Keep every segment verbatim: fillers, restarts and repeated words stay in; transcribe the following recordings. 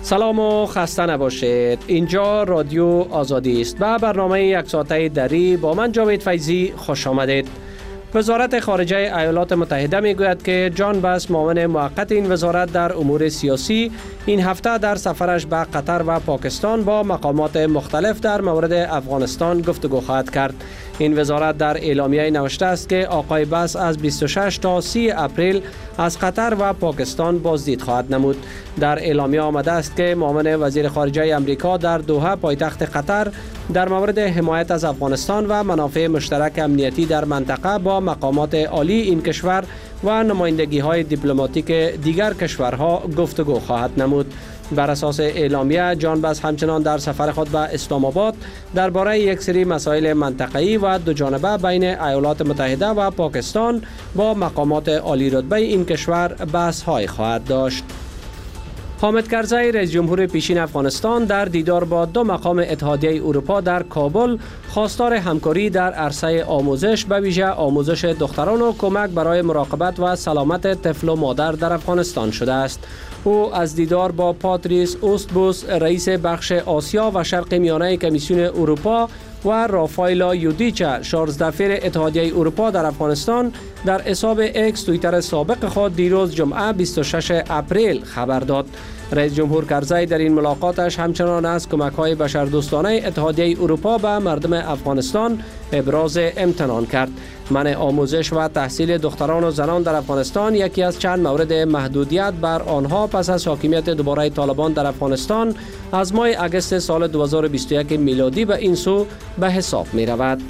سلام و خسته نباشید. اینجا رادیو آزادی است و برنامه یک ساعته دری با من جاوید فیضی خوش آمدید. وزارت خارجه ایالات متحده میگوید که جان بس معاون موقت این وزارت در امور سیاسی این هفته در سفرش به قطر و پاکستان با مقامات مختلف در مورد افغانستان گفتگو خواهد کرد. این وزارت در اعلامیه نوشته است که آقای بس از بیست و شش تا سی اپریل از قطر و پاکستان بازدید خواهد نمود. در اعلامیه آمده است که معاون وزیر خارجه امریکا در دوحه پایتخت قطر در مورد حمایت از افغانستان و منافع مشترک امنیتی در منطقه با مقامات عالی این کشور و نمایندگی‌های دیپلماتیک دیگر کشورها گفتگو خواهد نمود. بر اساس اعلامیه جان بس همچنان در سفر خود به اسلام آباد درباره یک سری مسائل منطقه‌ای و دو جانبه بین ایالات متحده و پاکستان با مقامات عالی رتبه این کشور بحث‌های خواهد داشت. حامد کرزی رئیس جمهور پیشین افغانستان در دیدار با دو مقام اتحادیه اروپا در کابل خواستار همکاری در عرصه آموزش به ویژه آموزش دختران و کمک برای مراقبت و سلامت طفل و مادر در افغانستان شده است. او از دیدار با پاتریس اوستبوس رئیس بخش آسیا و شرق میانه کمیسیون اروپا و رافایلا یودیچا شارزدفیر اتحادیه اروپا در افغانستان در حساب اکس توییتر سابق خود دیروز جمعه بیست و شش اپریل خبر داد. رئیس جمهور کرزی در این ملاقاتش همچنان از کمک‌های بشردوستانه اتحادیه اروپا به مردم افغانستان ابراز امتنان کرد. منع آموزش و تحصیل دختران و زنان در افغانستان یکی از چند مورد محدودیت بر آنها پس از حاکمیت دوباره طالبان در افغانستان از ماه اگست سال دو هزار و بیست و یک میلادی به این سو به حساب می رود.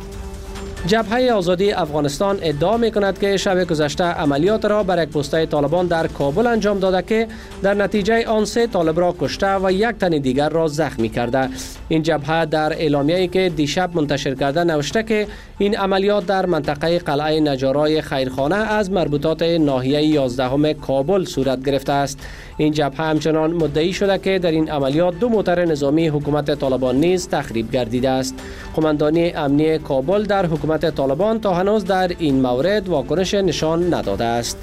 جبهه آزادی افغانستان ادعا می کند که شب گذشته عملیات را بر یک پسته طالبان در کابل انجام داده که در نتیجه آن سه طالب را کشته و یک تن دیگر را زخمی کرده. این جبهه در اعلامیه‌ای که دیشب منتشر کرده نوشته که این عملیات در منطقه قلعه نجارای خیرخانه از مربوطات ناحیه یازدهم کابل صورت گرفته است. این جبهه همچنان مدعی شده که در این عملیات دو موتر نظامی حکومت طالبان نیز تخریب گردیده است. قماندانی امنی کابل در حکومت طالبان تا هنوز در این مورد واکنش نشان نداده است.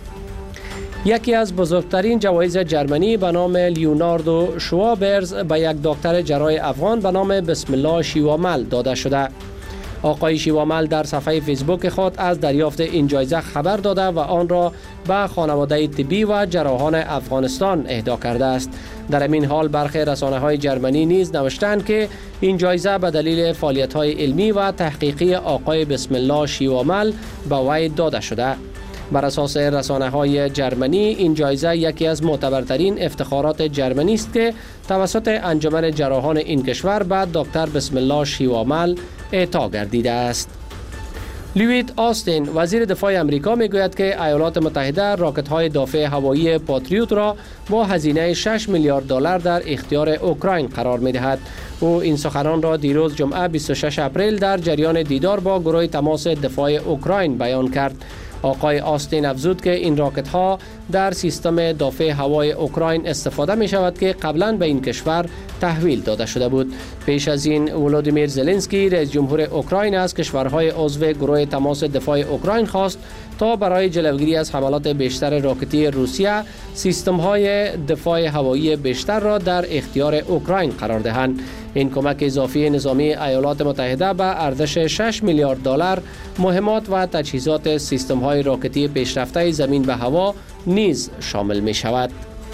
یکی از بزرگترین جوایز جرمنی به نام لیوناردو شوابرز به یک دکتر جراح افغان به نام بسم الله شیوامل داده شده. آقای شیوامل در صفحه فیسبوک خود از دریافت این جایزه خبر داده و آن را به خانواده طبی و جراحان افغانستان اهدا کرده است. در این حال برخی رسانه‌های جرمنی نیز نوشتند که این جایزه به دلیل فعالیت‌های علمی و تحقیقی آقای بسم الله شیوامل به وی داده شده. بر اساس رسانه‌های جرمنی این جایزه یکی از معتبرترین افتخارات جرمنی است که توسط انجمن جراحان این کشور به دکتر بسم الله شیوامل اعطا گردیده است. لوید آستین وزیر دفاع امریکا میگوید که ایالات متحده راکت‌های دافع هوایی پاتریوت را با هزینه شش میلیارد دلار در اختیار اوکراین قرار می‌دهد. او این سخنان را دیروز جمعه بیست و شش اپریل در جریان دیدار با گروه تماس دفاع اوکراین بیان کرد. آقای آستین افزود که این راکت ها در سیستم دافع هوای اوکراین استفاده می شود که قبلا به این کشور تحویل داده شده بود. پیش از این ولودیمیر زلنسکی رئیس جمهور اوکراین از کشورهای عضو گروه تماس دفاع اوکراین خواست تا برای جلوگیری از حملات بیشتر راکتی روسیه سیستم های دفاع هوایی بیشتر را در اختیار اوکراین قرار دهند. این کمک اضافی نظامی ایالات متحده به ارزش شش میلیارد دلار مهمات و تجهیزات سیستم های راکتی پیشرفته زمین به هوا نیز شامل می شود.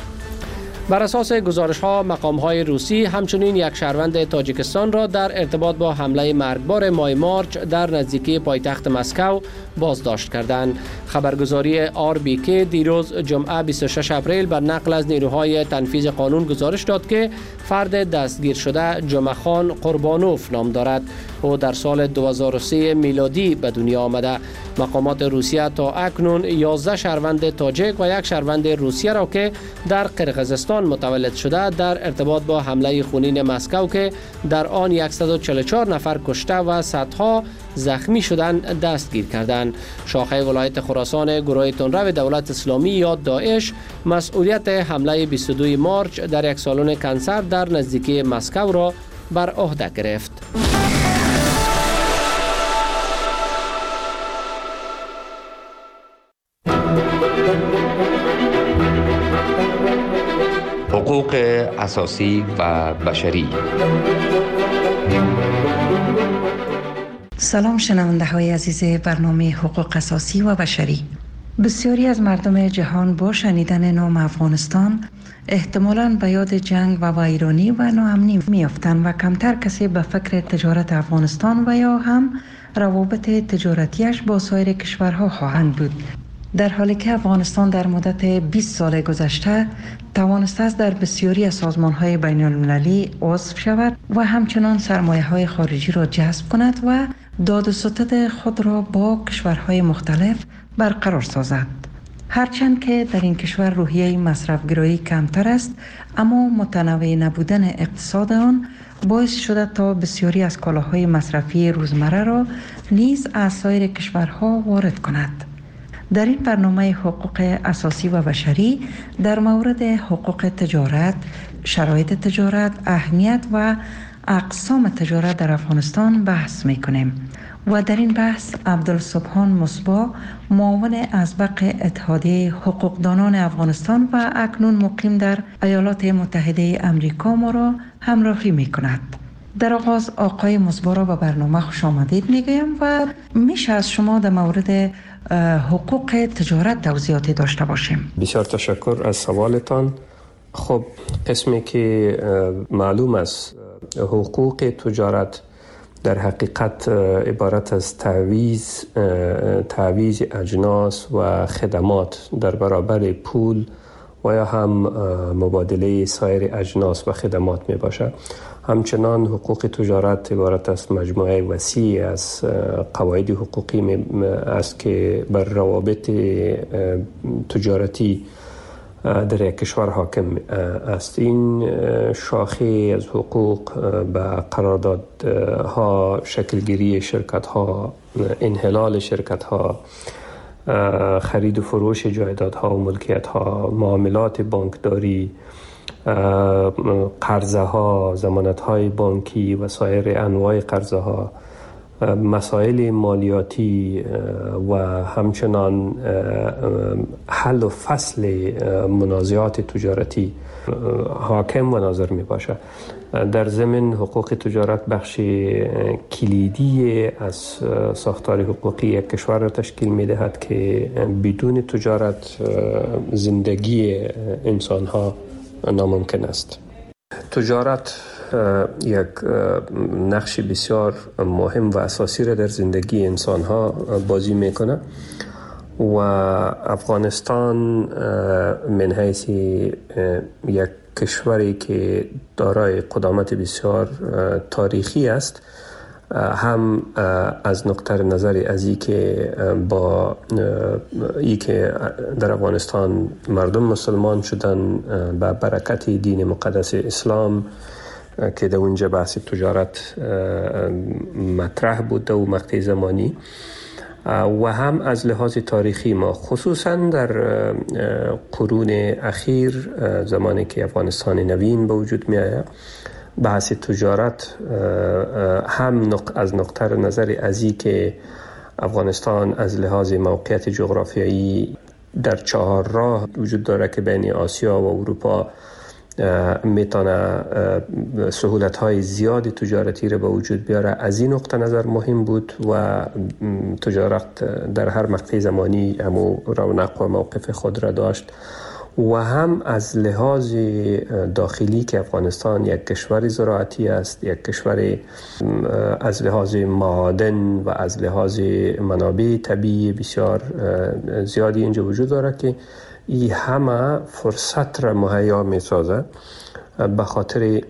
بر اساس گزارش ها مقام های روسی همچنین یک شهروند تاجیکستان را در ارتباط با حمله مرگبار ماه مارچ در نزدیکی پایتخت مسکو بازداشت کردند. خبرگزاری آر بی کی دیروز جمعه بیست و شش اپریل بر نقل از نیروهای تنفیذ قانون گزارش داد که فرد دستگیر شده جمعخان قربانوف نام دارد. او در سال دو هزار و سه میلادی به دنیا آمده. مقامات روسیه تا اکنون یازده شهروند تاجیک و یک شهروند روسیه را که در قرقیزستان متولد شده در ارتباط با حمله خونین مسکو که در آن صد و چهل و چهار نفر کشته و صدها زخمی شدند دستگیر کردند. شاخه ولایت خراسان گروه تندرو دولت اسلامی یا داعش مسئولیت حمله بیست و دو مارچ در یک سالن کنسرت در نزدیکی مسکو را بر عهده گرفت. حقوق اساسی و بشری. سلام شنونده های عزیز برنامه حقوق اساسی و بشری. بسیاری از مردم جهان با شنیدن نام افغانستان احتمالاً به یاد جنگ و ویرانی و ناامنی میافتند و کمتر کسی به فکر تجارت افغانستان و یا هم روابط تجارتیش با سایر کشورها خواهند بود. در حالی که افغانستان در مدت بیست سال گذشته توانسته است در بسیاری از سازمان‌های بین‌المللی عضو شود و همچنان سرمایه‌های خارجی را جذب کند و داد و ستد خود را با کشورهای مختلف برقرار سازد. هرچند که در این کشور روحیه مصرف‌گرایی کمتر است، اما متنوع نبودن اقتصاد آن باعث شده تا بسیاری از کالاهای مصرفی روزمره را نیز از سایر کشورها وارد کند. در این برنامه حقوق اساسی و بشری در مورد حقوق تجارت، شرایط تجارت، اهمیت و اقسام تجارت در افغانستان بحث می‌کنیم و در این بحث عبدالسبحان مصباح، معاون ازبق اتحادیه حقوقدانان افغانستان و اکنون مقیم در ایالات متحده امریکا ما را همراهی می‌کند. در آغاز آقای مصباح را به برنامه خوش آمدید میگویم و میشه از شما در مورد حقوق تجارت توضیحاتی داشته باشیم. بسیار تشکر از سوالتان. خب قسمی که معلوم است حقوق تجارت در حقیقت عبارت از تعویض تعویض اجناس و خدمات در برابر پول و یا هم مبادله سایر اجناس و خدمات می باشد. همچنان حقوق تجارت عبارت از مجموعه وسیع از قواعد حقوقی است که بر روابط تجارتی در یک کشور حاکم است. این شاخه از حقوق به قراردادها، شکلگیری شرکت‌ها، انحلال شرکت‌ها، خرید و فروش جایدادها و ملکیت‌ها، معاملات بانکداری، قرضه ها، ضمانت های بانکی و سایر انواع قرضه ها، مسائل مالیاتی و همچنان حل و فصل منازعات تجارتی حاکم و ناظر می باشد. در ضمن حقوق تجارت بخش کلیدی از ساختار حقوقی یک کشور را تشکیل می دهد که بدون تجارت زندگی انسان ها ناممکن است. تجارت یک نقش بسیار مهم و اساسی را در زندگی انسان ها بازی میکنه و افغانستان من حیث یک کشوری که دارای قدامت بسیار تاریخی است، هم از نقطه نظر از ای که با ای که در افغانستان مردم مسلمان شدن با برکت دین مقدس اسلام که در اونجا بحث تجارت مطرح بوده و مقطع زمانی، و هم از لحاظ تاریخی ما خصوصا در قرون اخیر زمانی که افغانستان نوین به وجود می آید، بحث تجارت هم از نقطه نظر ازی که افغانستان از لحاظ موقعیت جغرافیایی در چهار راه وجود داره که بین آسیا و اروپا میتونه سهولت‌های زیادی تجارتی را به وجود بیاره. از این نقطه نظر مهم بود و تجارت در هر مقطع زمانی همو رونق و موقف خود را داشت، و هم از لحاظ داخلی که افغانستان یک کشور زراعتی است، یک کشور از لحاظ معادن و از لحاظ منابع طبیعی بسیار زیادی اینجا وجود داره که این همه فرصت را مهیا می سازه به خاطر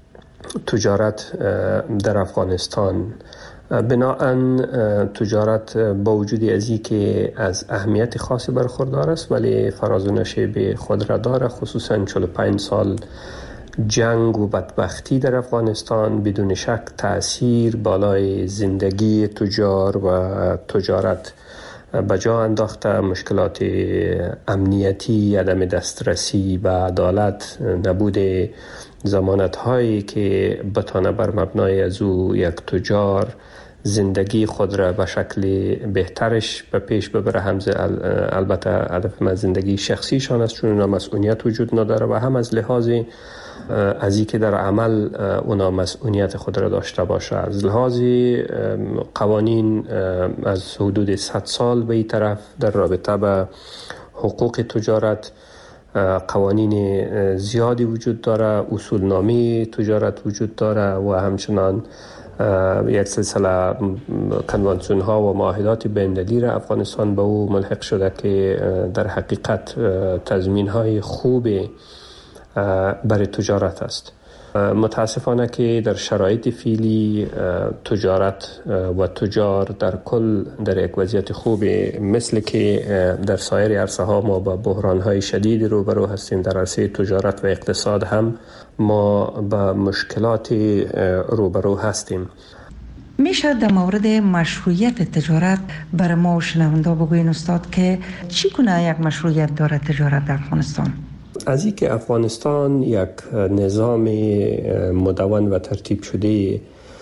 تجارت در افغانستان. بناهن تجارت با وجود ازی که از اهمیت خاصی برخوردار است ولی فراز و نشیب خود را داره، خصوصا چهل و پنج سال جنگ و بدبختی در افغانستان بدون شک تأثیر بالای زندگی تجار و تجارت به جا انداخته. مشکلات امنیتی، عدم دسترسی به عدالت، نبود ضمانت هایی که بتانه بر مبنای از او یک تجار زندگی خود را به شکل بهترش به پیش ببره. هم البته هدف من زندگی شخصیشان است، چون اونا مسئولیت وجود نداره، و هم از لحاظ از اینکه در عمل اونا مسئولیت خود را داشته باشه. از لحاظ قوانین از حدود صد سال به این طرف در رابطه به حقوق تجارت قوانین زیادی وجود داره، اصولنامه تجارت وجود داره و همچنان یک سلسله کنوانسیون ها و معاهدات بین‌المللی را افغانستان به او ملحق شده که در حقیقت تضمین های خوب برای تجارت است. متاسفانه که در شرایط فعلی تجارت و تجار در کل در یک وضعیت خوب، مثل که در سایر عرصه ها ما با بحران های شدید روبرو هستیم. در عرصه تجارت و اقتصاد هم ما با مشکلات روبرو هستیم. میشه در مورد مشروعیت تجارت برای ما و شنونده بگوین استاد که چی کنه یک مشروعیت داره تجارت در افغانستان؟ از این که افغانستان یک نظام مدون و ترتیب شده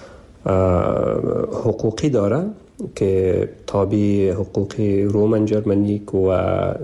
حقوقی داره که تابع حقوق رومن جرمنیک و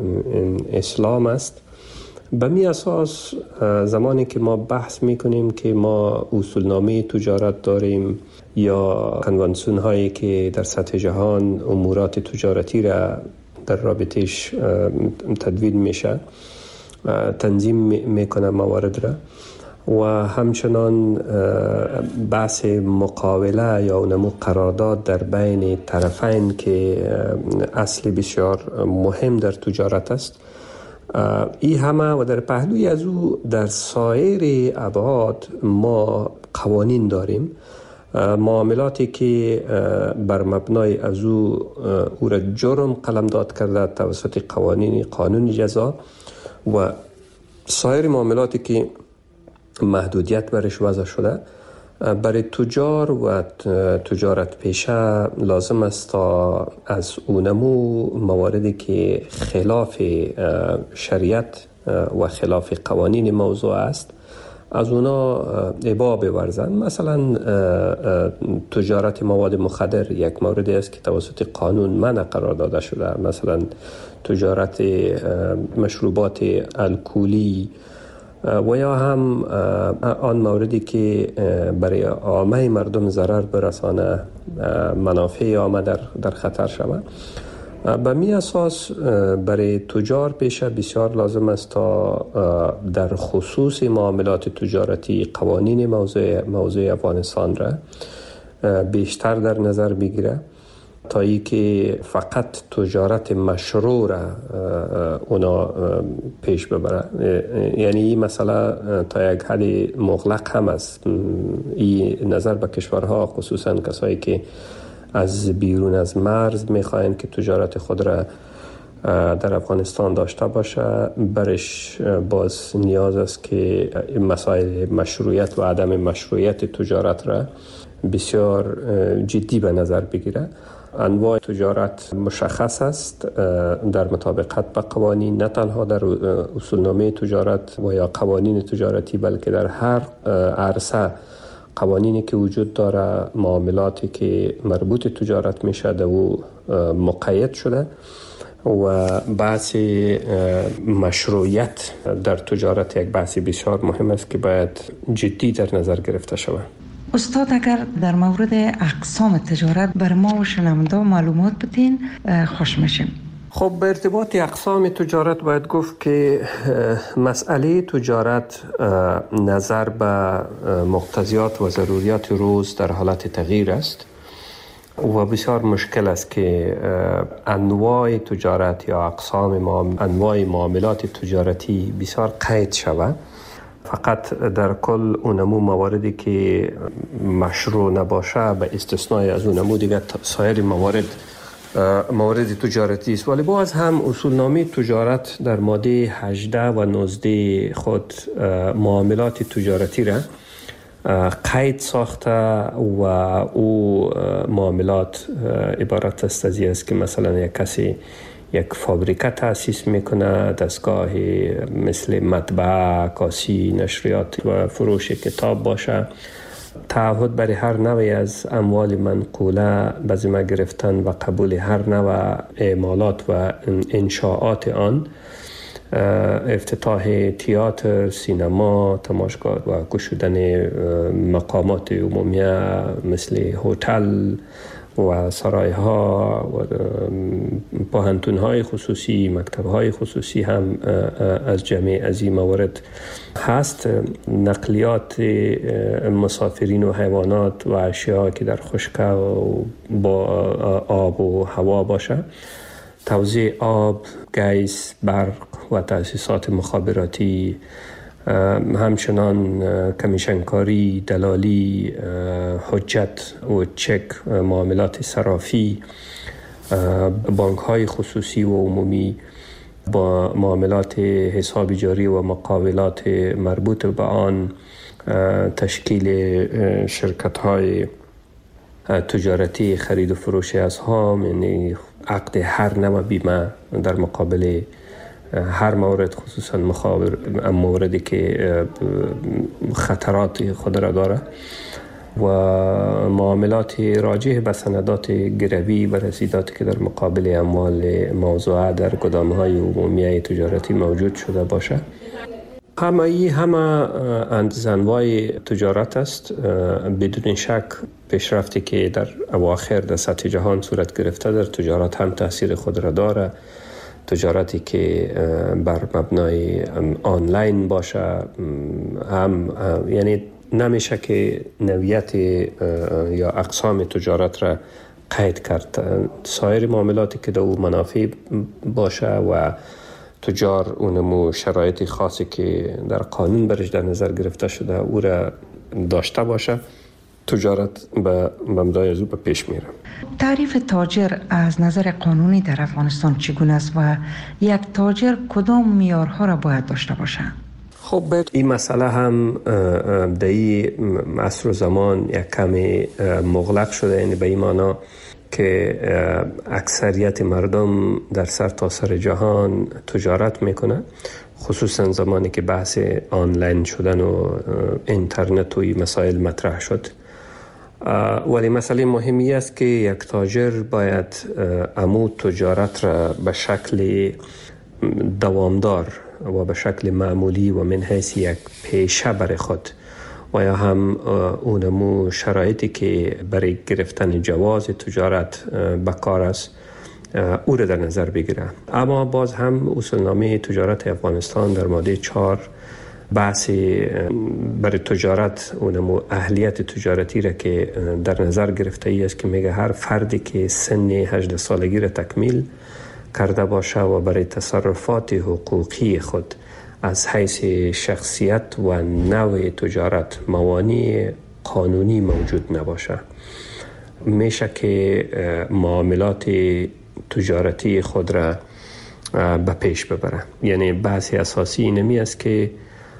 اسلام است، به می اساس زمانی که ما بحث میکنیم که ما اصولنامه تجارت داریم یا کنوانسیون هایی که در سطح جهان امورات تجارتی را در رابطهش تدوین میشه، تنظیم میکنه موارد را، و همچنان بحث مقاوله یا اونمو قرارداد در بین طرفین که اصل بسیار مهم در تجارت است. این همه و در پهلوی از او در سایر ابعاد ما قوانین داریم، معاملاتی که بر مبنای از او او را جرم قلمداد کرده توسط قوانین قانون جزا، و سایر معاملاتی که محدودیت برش وضع شده. برای تجار و تجارت پیشه لازم است تا از اونمو مواردی که خلاف شریعت و خلاف قوانین موضوع است از اونا ابا بورزن. مثلا تجارت مواد مخدر یک موردی است که توسط قانون منع قرار داده شده. مثلا تجارت مشروبات الکلی و یا هم آن موردی که برای عامه مردم ضرر برسانه، منافع عامه در در خطر شود. به می اساس برای تجار پیشه بسیار لازم است تا در خصوص معاملات تجارتی قوانین موضوع موضوع افغانستان را بیشتر در نظر بگیره، تا ای که فقط تجارت مشروع را اونا پیش ببره. یعنی این مسئله تا یک حد مغلق هم است. این نظر به کشورها، خصوصا کسایی که از بیرون از مرز میخواین که تجارت خود را در افغانستان داشته باشه، برش باز نیاز است که مسائل مشروعیت و عدم مشروعیت تجارت را بسیار جدی به نظر بگیره. انواع تجارت مشخص است در مطابقت به قوانین، نه تنها در اصولنامه تجارت و یا قوانین تجارتی، بلکه در هر عرصه قوانینی که وجود داره، معاملاتی که مربوط تجارت میشه در او مقید شده، و بحث مشروعیت در تجارت یک بحث بسیار مهم است که باید جدی در نظر گرفته شود. استاد اگر در مورد اقسام تجارت بر ما و شنونده معلومات بدین خوش میشیم. خب به ارتباط اقسام تجارت باید گفت که مسئله تجارت نظر به مقتضیات و ضروریات روز در حالت تغییر است و بسیار مشکل است که انواع تجارت یا اقسام انواع معاملات تجارتی بسیار قید شود. فقط در کل اونمو مواردی که مشروع نباشه به استثنای از اونمو دیگه سایر موارد موارد تجارتی است. ولی باز هم اصولنامه تجارت در ماده هجده و نوزده خود معاملات تجارتی را قید ساخته و او معاملات عبارت است از است که مثلا یک کسی یک فابریکه تأسیس میکنه، دستگاه مثل مطبعه، کاسی، نشریات و فروش کتاب باشه، تعهد برای هر نوعی از اموال منقوله به ذمه گرفتن و قبول هر نوع اعمالات و انشاءات آن، افتتاح تئاتر، سینما، تماشاگاه و گشودن مقامات عمومی مثل هتل و سرایها و پوهنتون‌های خصوصی، مکتب‌های خصوصی هم از جمعی از این موارد هست. نقلیات مسافرین و حیوانات و اشیاء که در خشک و با آب و هوا باشه، توزیع آب، گیس، برق و تأسیسات مخابراتی، همچنان کمیشنکاری، دلالی، حجت و چک، معاملات صرافی، بانک های خصوصی و عمومی با معاملات حساب جاری و مقاولات مربوط به آن، تشکیل شرکت های تجارتی خرید و فروش اسهام، یعنی عقد هر نوع بیمه در مقابل هر مورد، خصوصا موردی که خطرات خود را داره، و معاملات راجع به سندات گروی و رسیداتی که در مقابل اموال موضوعه در گدام‌های عمومی تجارتی موجود شده باشه. همه ای همه انواع تجارت است. بدون شک پیشرفتی که در اواخر در سطح جهان صورت گرفته در تجارت هم تاثیر خود را داره. تجارتی که بر مبنای آنلاین باشه هم، یعنی نمیشه که نوعیت یا اقسام تجارت را قید کرد. سایر معاملاتی که در او منافع باشه و تجار اونمو شرایط خاصی که در قانون برش در نظر گرفته شده او را داشته باشه، تجارت به مبنای از او به پیش میره. تعریف تاجر از نظر قانونی در افغانستان چگونه است و یک تاجر کدام معیارها را باید داشته باشد؟ خب این مسئله هم در این عصر و زمان یک کمی مغلق شده، یعنی به این معنی که اکثریت مردم در سر تا سر جهان تجارت میکنه، خصوصا زمانی که بحث آنلاین شدن و اینترنت و این مسائل مطرح شد. ولی مسئله مهمی است که یک تاجر باید امو تجارت را به شکل دوامدار و به شکل معمولی و من حیث یک پیشه برای خود و یا هم اونمو شرایطی که برای گرفتن جواز تجارت بکار است او را در نظر بگیره. اما باز هم اصولنامه تجارت افغانستان در ماده چهار بحث برای تجارت اونمو اهلیت تجارتی را که در نظر گرفته ای است که میگه هر فردی که سن هجده سالگی را تکمیل کرده باشه و برای تصرفات حقوقی خود از حیث شخصیت و نوع تجارت موانع قانونی موجود نباشه، میشه که معاملات تجارتی خود را به پیش ببره. یعنی بحثی اساسی اینمی است که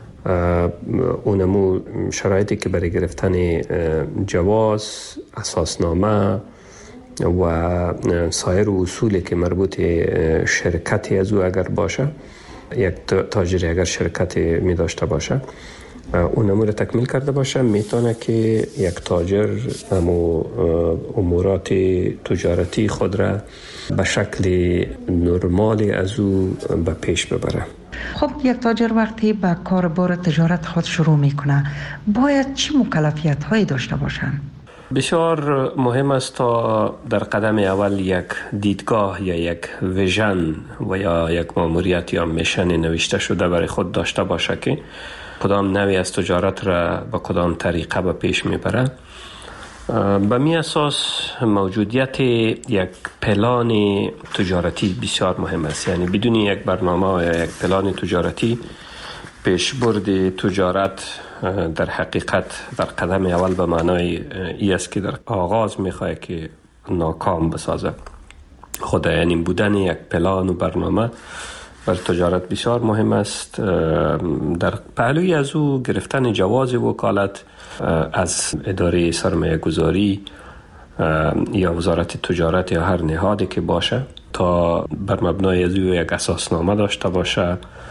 اونمو شرایطی که برای گرفتن جواز، اساسنامه و سایر اصولی که مربوط شرکتی از او اگر باشه، یک تاجری اگر شرکت می داشته باشه اون امور تکمیل کرده باشه، میتونه که یک تاجر امو امورات تجارتی خود را به شکل نرمالی از او به پیش ببره. خب یک تاجر وقتی به کاربار تجارت خود شروع میکنه باید چه مکلفیت هایی داشته باشند؟ بسیار مهم است تا در قدم اول یک دیدگاه یا یک ویژن و یا یک ماموریت یا میشن نوشته شده برای خود داشته باشه که کدام نوعی از تجارت را به کدام طریقه به پیش میبره. به می اساس موجودیت یک پلان تجارتی بسیار مهم است. یعنی بدون یک برنامه یا یک پلان تجارتی پیشبرد تجارت در حقیقت در قدم اول به معنای ای است که در آغاز میخواه که ناکام بسازه. خود یعنی بودن یک پلان و برنامه بر تجارت بسیار مهم است. در پهلوی از او گرفتن جواز وکالت از اداره سرمایه گذاری یا وزارت تجارت یا هر نهادی که باشه تا بر مبنای از او یک اساسنامه داشته باشه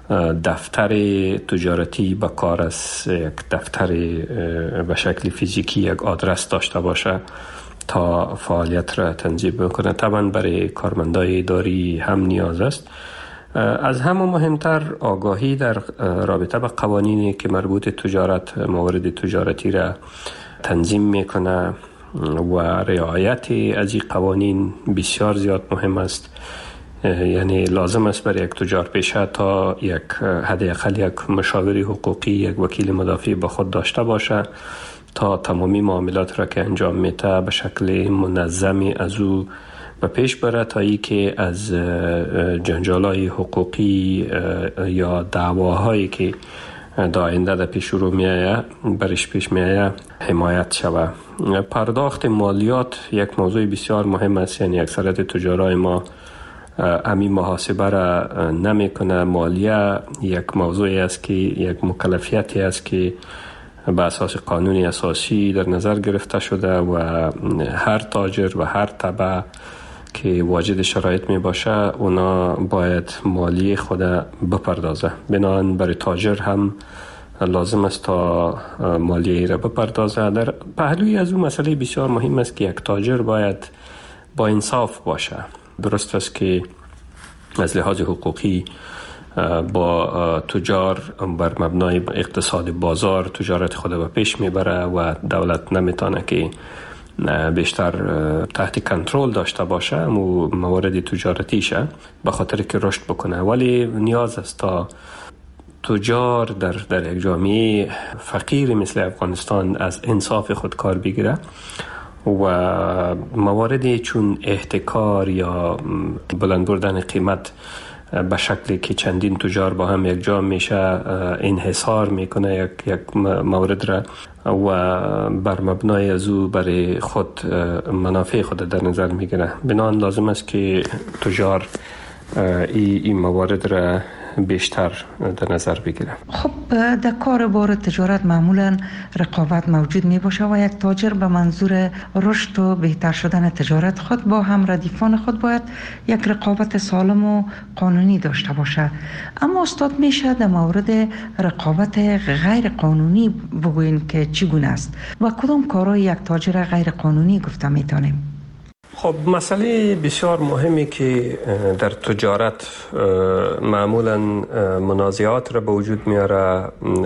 دفتر تجارتی به کار است، یک دفتر به شکل فیزیکی، یک آدرس داشته باشه تا فعالیت را تنظیم بکنه. طبعا برای کارمندای اداری هم نیاز است. از همه مهمتر آگاهی در رابطه به قوانینی که مربوط تجارت، موارد تجارتی را تنظیم میکنه و رعایت از این قوانین بسیار زیاد مهم است. یعنی لازم است برای یک تجار پیشه تا یک حداقل یک مشاور حقوقی، یک وکیل مدافع با خود داشته باشه تا تمامی معاملات را که انجام میده به شکل منظمی از او به پیش بره، تا ای که از جنجالای حقوقی یا دعواهایی که در آینده در پیش رو میآید برش پیش میآید حمایت شود. پرداخت مالیات یک موضوع بسیار مهم است. یعنی اکثریت تجارای ما امی محاسبه را نمی کنه. مالیه یک موضوعی است که یک مکلفیتی است که به اساس قانونی اساسی در نظر گرفته شده و هر تاجر و هر تبع که واجد شرایط می باشه اونا باید مالیه خود بپردازه. بنابراین برای تاجر هم لازم است تا مالیه را بپردازه. در پهلوی از اون مسئله بسیار مهم است که یک تاجر باید با انصاف باشه. درست است که از لحاظ حقوقی با تجار بر مبنای اقتصاد بازار تجارت خود به پیش میبره و دولت نمیتونه که بیشتر تحت کنترل داشته باشه و موارد تجارتیشه به خاطر که رشد بکنه. ولی نیاز است تا تجار در در یک جامعه فقیر مثل افغانستان از انصاف خود کار بگیره و مواردی چون احتکار یا بلند بردن قیمت به شکلی که چندین تجار با هم یک جا میشه انحصار میکنه یک یک مورد را و بر مبنای از او برای خود منافع خود در نظر میگیره. بنابراین لازم است که تجار این ای موارد را بیشتر در نظر بگیره. خب در کار بار تجارت معمولا رقابت موجود می باشه و یک تاجر به منظور رشد و بهتر شدن تجارت خود با هم ردیفان خود باید یک رقابت سالم و قانونی داشته باشه. اما استاد میشه در مورد رقابت غیر قانونی بگوین که چگونه است و کدام کارهای یک تاجر غیر قانونی گفته میتونیم؟ خب مسئله بسیار مهمی که در تجارت معمولا منازعات را به وجود میاره،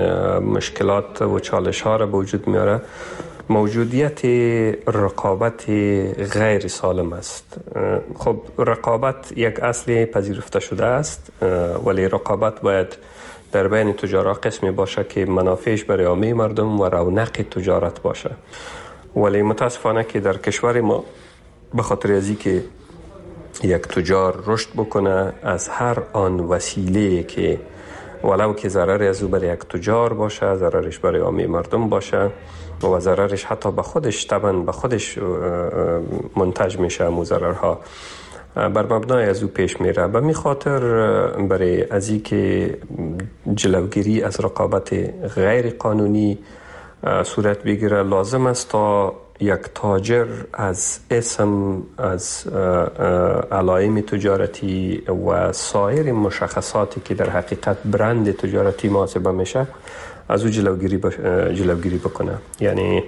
مشکلات و چالش ها را به وجود میاره، موجودیت رقابت غیر سالم است. خب رقابت یک اصل پذیرفته شده است، ولی رقابت باید در بین تجارا قسمی باشه که منافعش برای عامه مردم و رونق تجارت باشه. ولی متاسفانه که در کشور ما به خاطر از اینکه یک تجار رشد بکنه از هر آن وسیله که ولو که ضرر از او برای یک تجار باشه، ضررش برای عامه مردم باشه و ضررش حتی به خودش طبعا به خودش منتج میشه، مو ضررها بر مبنای از او پیش میره. به می خاطر برای از اینکه جلوگیری از رقابت غیر قانونی صورت بگیره لازم است تا یک تاجر از اسم، از علائم تجارتی و سایر مشخصاتی که در حقیقت برند تجارتی محاسبه میشه از او جلوگیری جلوگیری بکنه. یعنی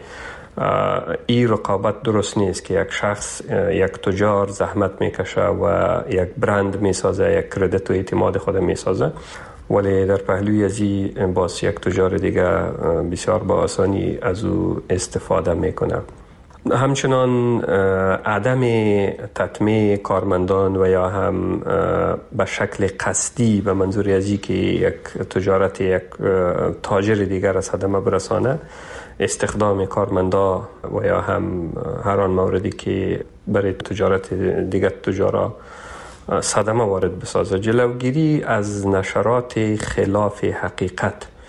این رقابت درست نیست که یک شخص، یک تجار زحمت میکشه و یک برند میسازه، یک کردیت و اعتماد خود میسازه، ولی در پهلوی از این باز یک تجار دیگه بسیار با آسانی از او استفاده میکنه. همچنان عدم تطمیع کارمندان و یا هم به شکل قصدی به منظور از این که یک تجارت یک تاجر دیگر از صدمه برسانه، استخدام کارمندا و یا هم هر آن موردی که برای تجارت دیگر تجارا صدمه وارد بسازه، جلوگیری از نشرات خلاف حقیقت.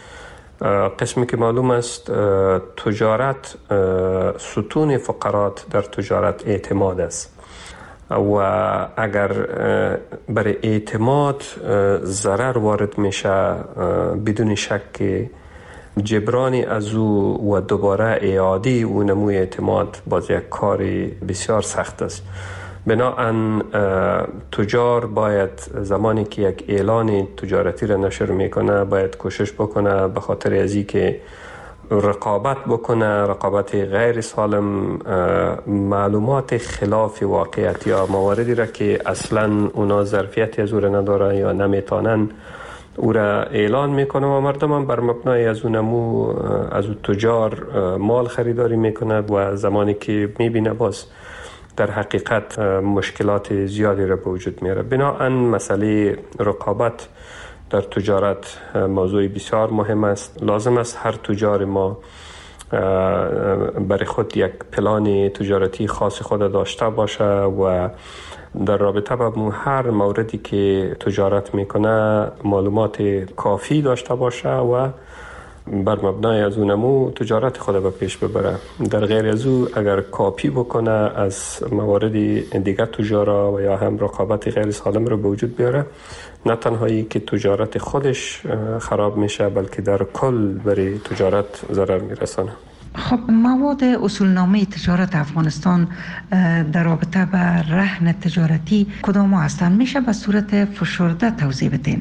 قسمی که معلوم است تجارت ستون فقرات در تجارت اعتماد است و اگر برای اعتماد ضرر وارد میشه بدون شک جبرانی از او و دوباره اعاده او نموی اعتماد باز یک کار بسیار سخت است. بنابراین تجار باید زمانی که یک اعلان تجارتی را نشر میکنه باید کوشش بکنه به خاطر ازی که رقابت بکنه، رقابت غیر سالم، معلومات خلاف واقعیت یا مواردی را که اصلا اونا ظرفیتی از او را نداره یا نمیتونن او را اعلان میکنه و مردم هم بر مبنای از اونمو از اون تجار مال خریداری میکنه و زمانی که میبینه باز در حقیقت مشکلات زیادی را به وجود میاره. بنابراین مسئله رقابت در تجارت موضوع بسیار مهم است. لازم است هر تجار ما برای خود یک پلان تجارتی خاص خود داشته باشه و در رابطه با هر موردی که تجارت میکنه معلومات کافی داشته باشه و بر مبنای از اونمو تجارت خود به پیش ببره. در غیر از او اگر کاپی بکنه از موارد دیگر تجارا و یا هم رقابت غیر سالم رو به وجود بیاره، نه تنهایی که تجارت خودش خراب میشه بلکه در کل برای تجارت ضرر میرسانه. خب مواد اصولنامه تجارت افغانستان در رابطه با رهن تجارتی کدام هستند؟ میشه به صورت فشرده توضیح بدین؟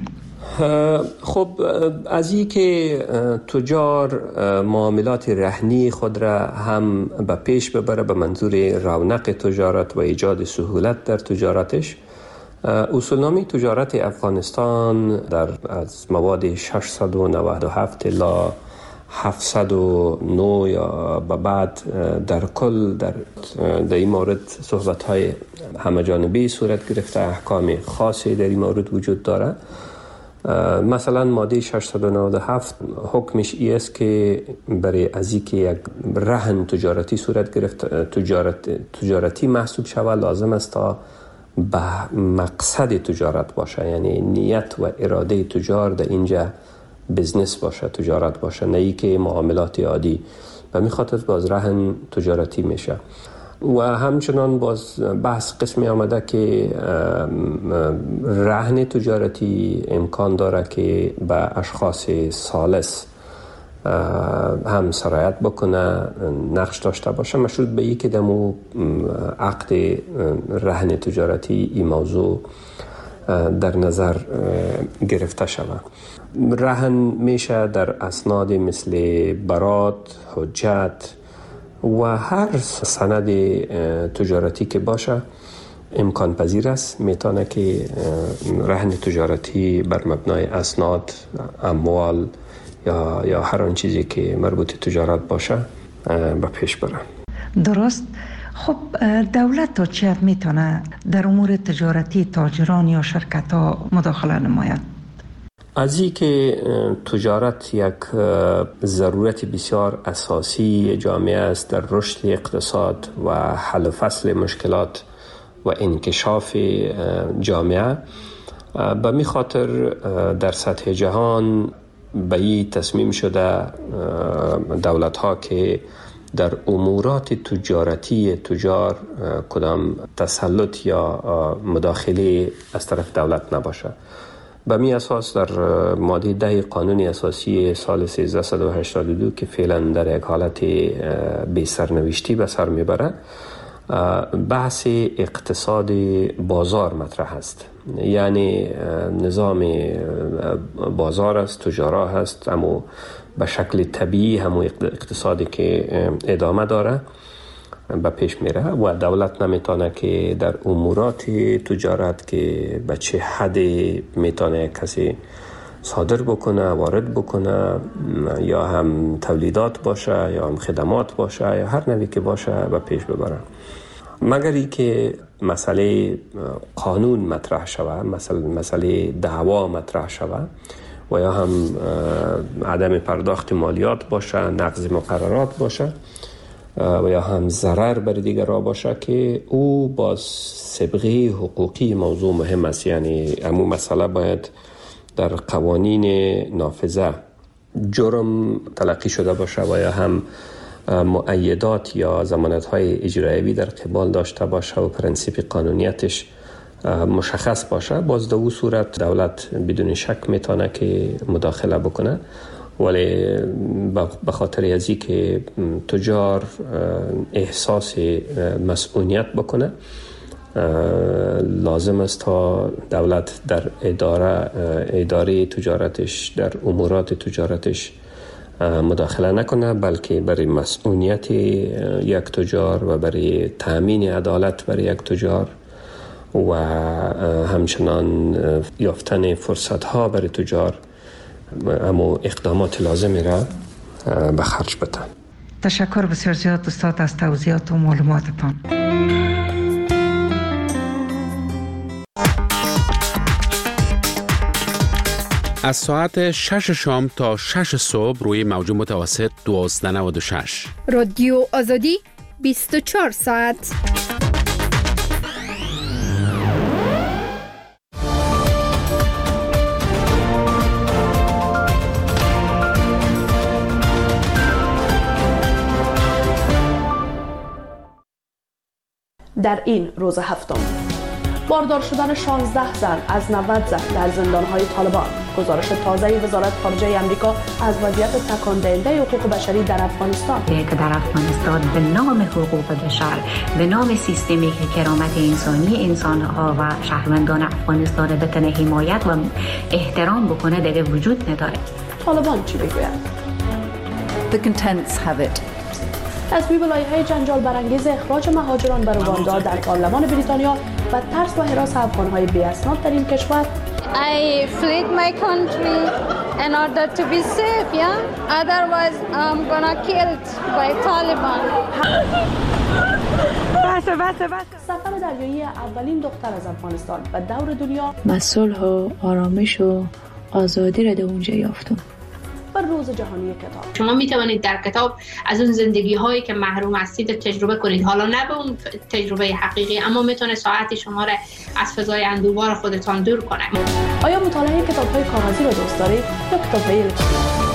خب از این که تجار معاملات رهنی خود را هم به پیش ببره به منظور رونق تجارت و ایجاد سهولت در تجارتش، اصولنامه تجارت افغانستان در از مواد ششصد و نود و هفت الی هفتصد و نه یا به بعد در کل در در این مورد صحبت‌های همه‌جانبه صورت گرفته، احکام خاصی در این مورد وجود داره. مثلا ماده ششصد و نود و هفت حکمش ای است که برای از اینکه یک رهن تجارتی صورت گرفت تجارت تجارتی محسوب شود لازم است تا به مقصد تجارت باشه، یعنی نیت و اراده تجار در اینجا بزنس باشه، تجارت باشه، نه ای که معاملات عادی. و می خاطر باز رهن تجارتی میشه. و همچنان باز بحث قسمی آمده که رهن تجارتی امکان داره که به اشخاص ثالث هم سرایت بکنه، نقش داشته باشه، مشروط به این که دمو عقد رهن تجارتی این موضوع در نظر گرفته شود. رهن میشه در اسناد مثل برات، حجت و هر سند تجارتی که باشه امکان پذیر است. میتونه که رهن تجارتی بر مبنای اسناد، اموال یا یا هر آن چیزی که مربوط تجارت باشه به پیش بره. درست. خب دولت تا چه حد میتونه در امور تجارتی تاجران یا شرکت ها مداخله نماید؟ از این که تجارت یک ضرورت بسیار اساسی جامعه است در رشد اقتصاد و حل و فصل مشکلات و انکشاف جامعه، به می خاطر در سطح جهان به این تصمیم شده دولت ها که در امورات تجارتی تجار کدام تسلط یا مداخله از طرف دولت نباشه. به می اساس در ماده ده قانون اساسی سال سیزده و هشتاد و دو که فعلا در یک حالت بی سرنوشتی به سر میبره، بحث اقتصاد بازار مطرح است. یعنی نظام بازار است، تجارا هست، اما به شکل طبیعی همون اقتصادی که ادامه داره به پیش میره و دولت نمیتونه که در امورات تجارت که به چه حد میتونه کسی صادر بکنه، وارد بکنه، یا هم تولیدات باشه یا هم خدمات باشه یا هر نوعی که باشه به پیش ببره، مگر ای که مسئله قانون مطرح شوه، مسئله مسئله دعوا مطرح شوه و یا هم عدم پرداخت مالیات باشه، نقض مقررات باشه و یا هم ضرر بر دیگران باشه که او باز سابقه حقوقی موضوع مهم است. یعنی همون مسئله باید در قوانین نافذه جرم تلقی شده باشه و یا هم مؤیدات یا ضمانت‌های اجرایی در قبال داشته باشه و پرنسیپ قانونیتش مشخص باشه. باز در اون صورت دولت بدون شک میتونه که مداخله بکنه، ولی به خاطر ازی که تجار احساس مسئولیت بکنه لازم است تا دولت در اداره اداره تجارتش، در امورات تجارتش مداخله نکنه، بلکه برای مسئولیت یک تجار و برای تأمین عدالت برای یک تجار و همچنان یافتن فرصت‌ها برای تجار اما اقدامات لازمی را به خرج بده. تشکر بسیار زیاد استاد از توضیحات و معلوماتتان. از ساعت شش شام تا شش صبح روی موج متوسط دوازده نود و شش. رادیو آزادی بیست و چهار ساعت. در این روز هفتم باردار شدن شانزده زن از نود زن در زندان‌های طالبان. گزارش تازه وزارت خارجه آمریکا از وضعیت تکان دهنده حقوق بشری در افغانستان. که در افغانستان به نام حقوق بشر، به نام سیستمی که کرامت انسانی انسان‌ها و شهروندان افغانستان بتونه حمایت و احترام بکنه دیگه وجود نداره. طالبان چی بگویند؟ The contents have it. تصویب لایحه جنجال برانگیز اخراج مهاجران به رواندا در پارلمان بریتانیا و ترس و هراس افغان‌های بی‌اسناد در این کشور. I fled my country in order to be safe, yeah. Otherwise, I'm gonna killed by Taliban. بسه بسه بسه. سفر دریایی اولین دختر از افغانستان و دور دنیا. من صلح و آرامش و آزادی را در اونجا یافتم. و روز جهانی کتاب. شما می توانید در کتاب از اون زندگی هایی که محروم هستید تجربه کنید، حالا نه به اون تجربه حقیقی، اما میتونه ساعت شما را از فضای اندوه‌بار خودتان دور کنه. آیا مطالعه کتاب های کاغذی را دوست دارید یا کتاب های الکترونیکی؟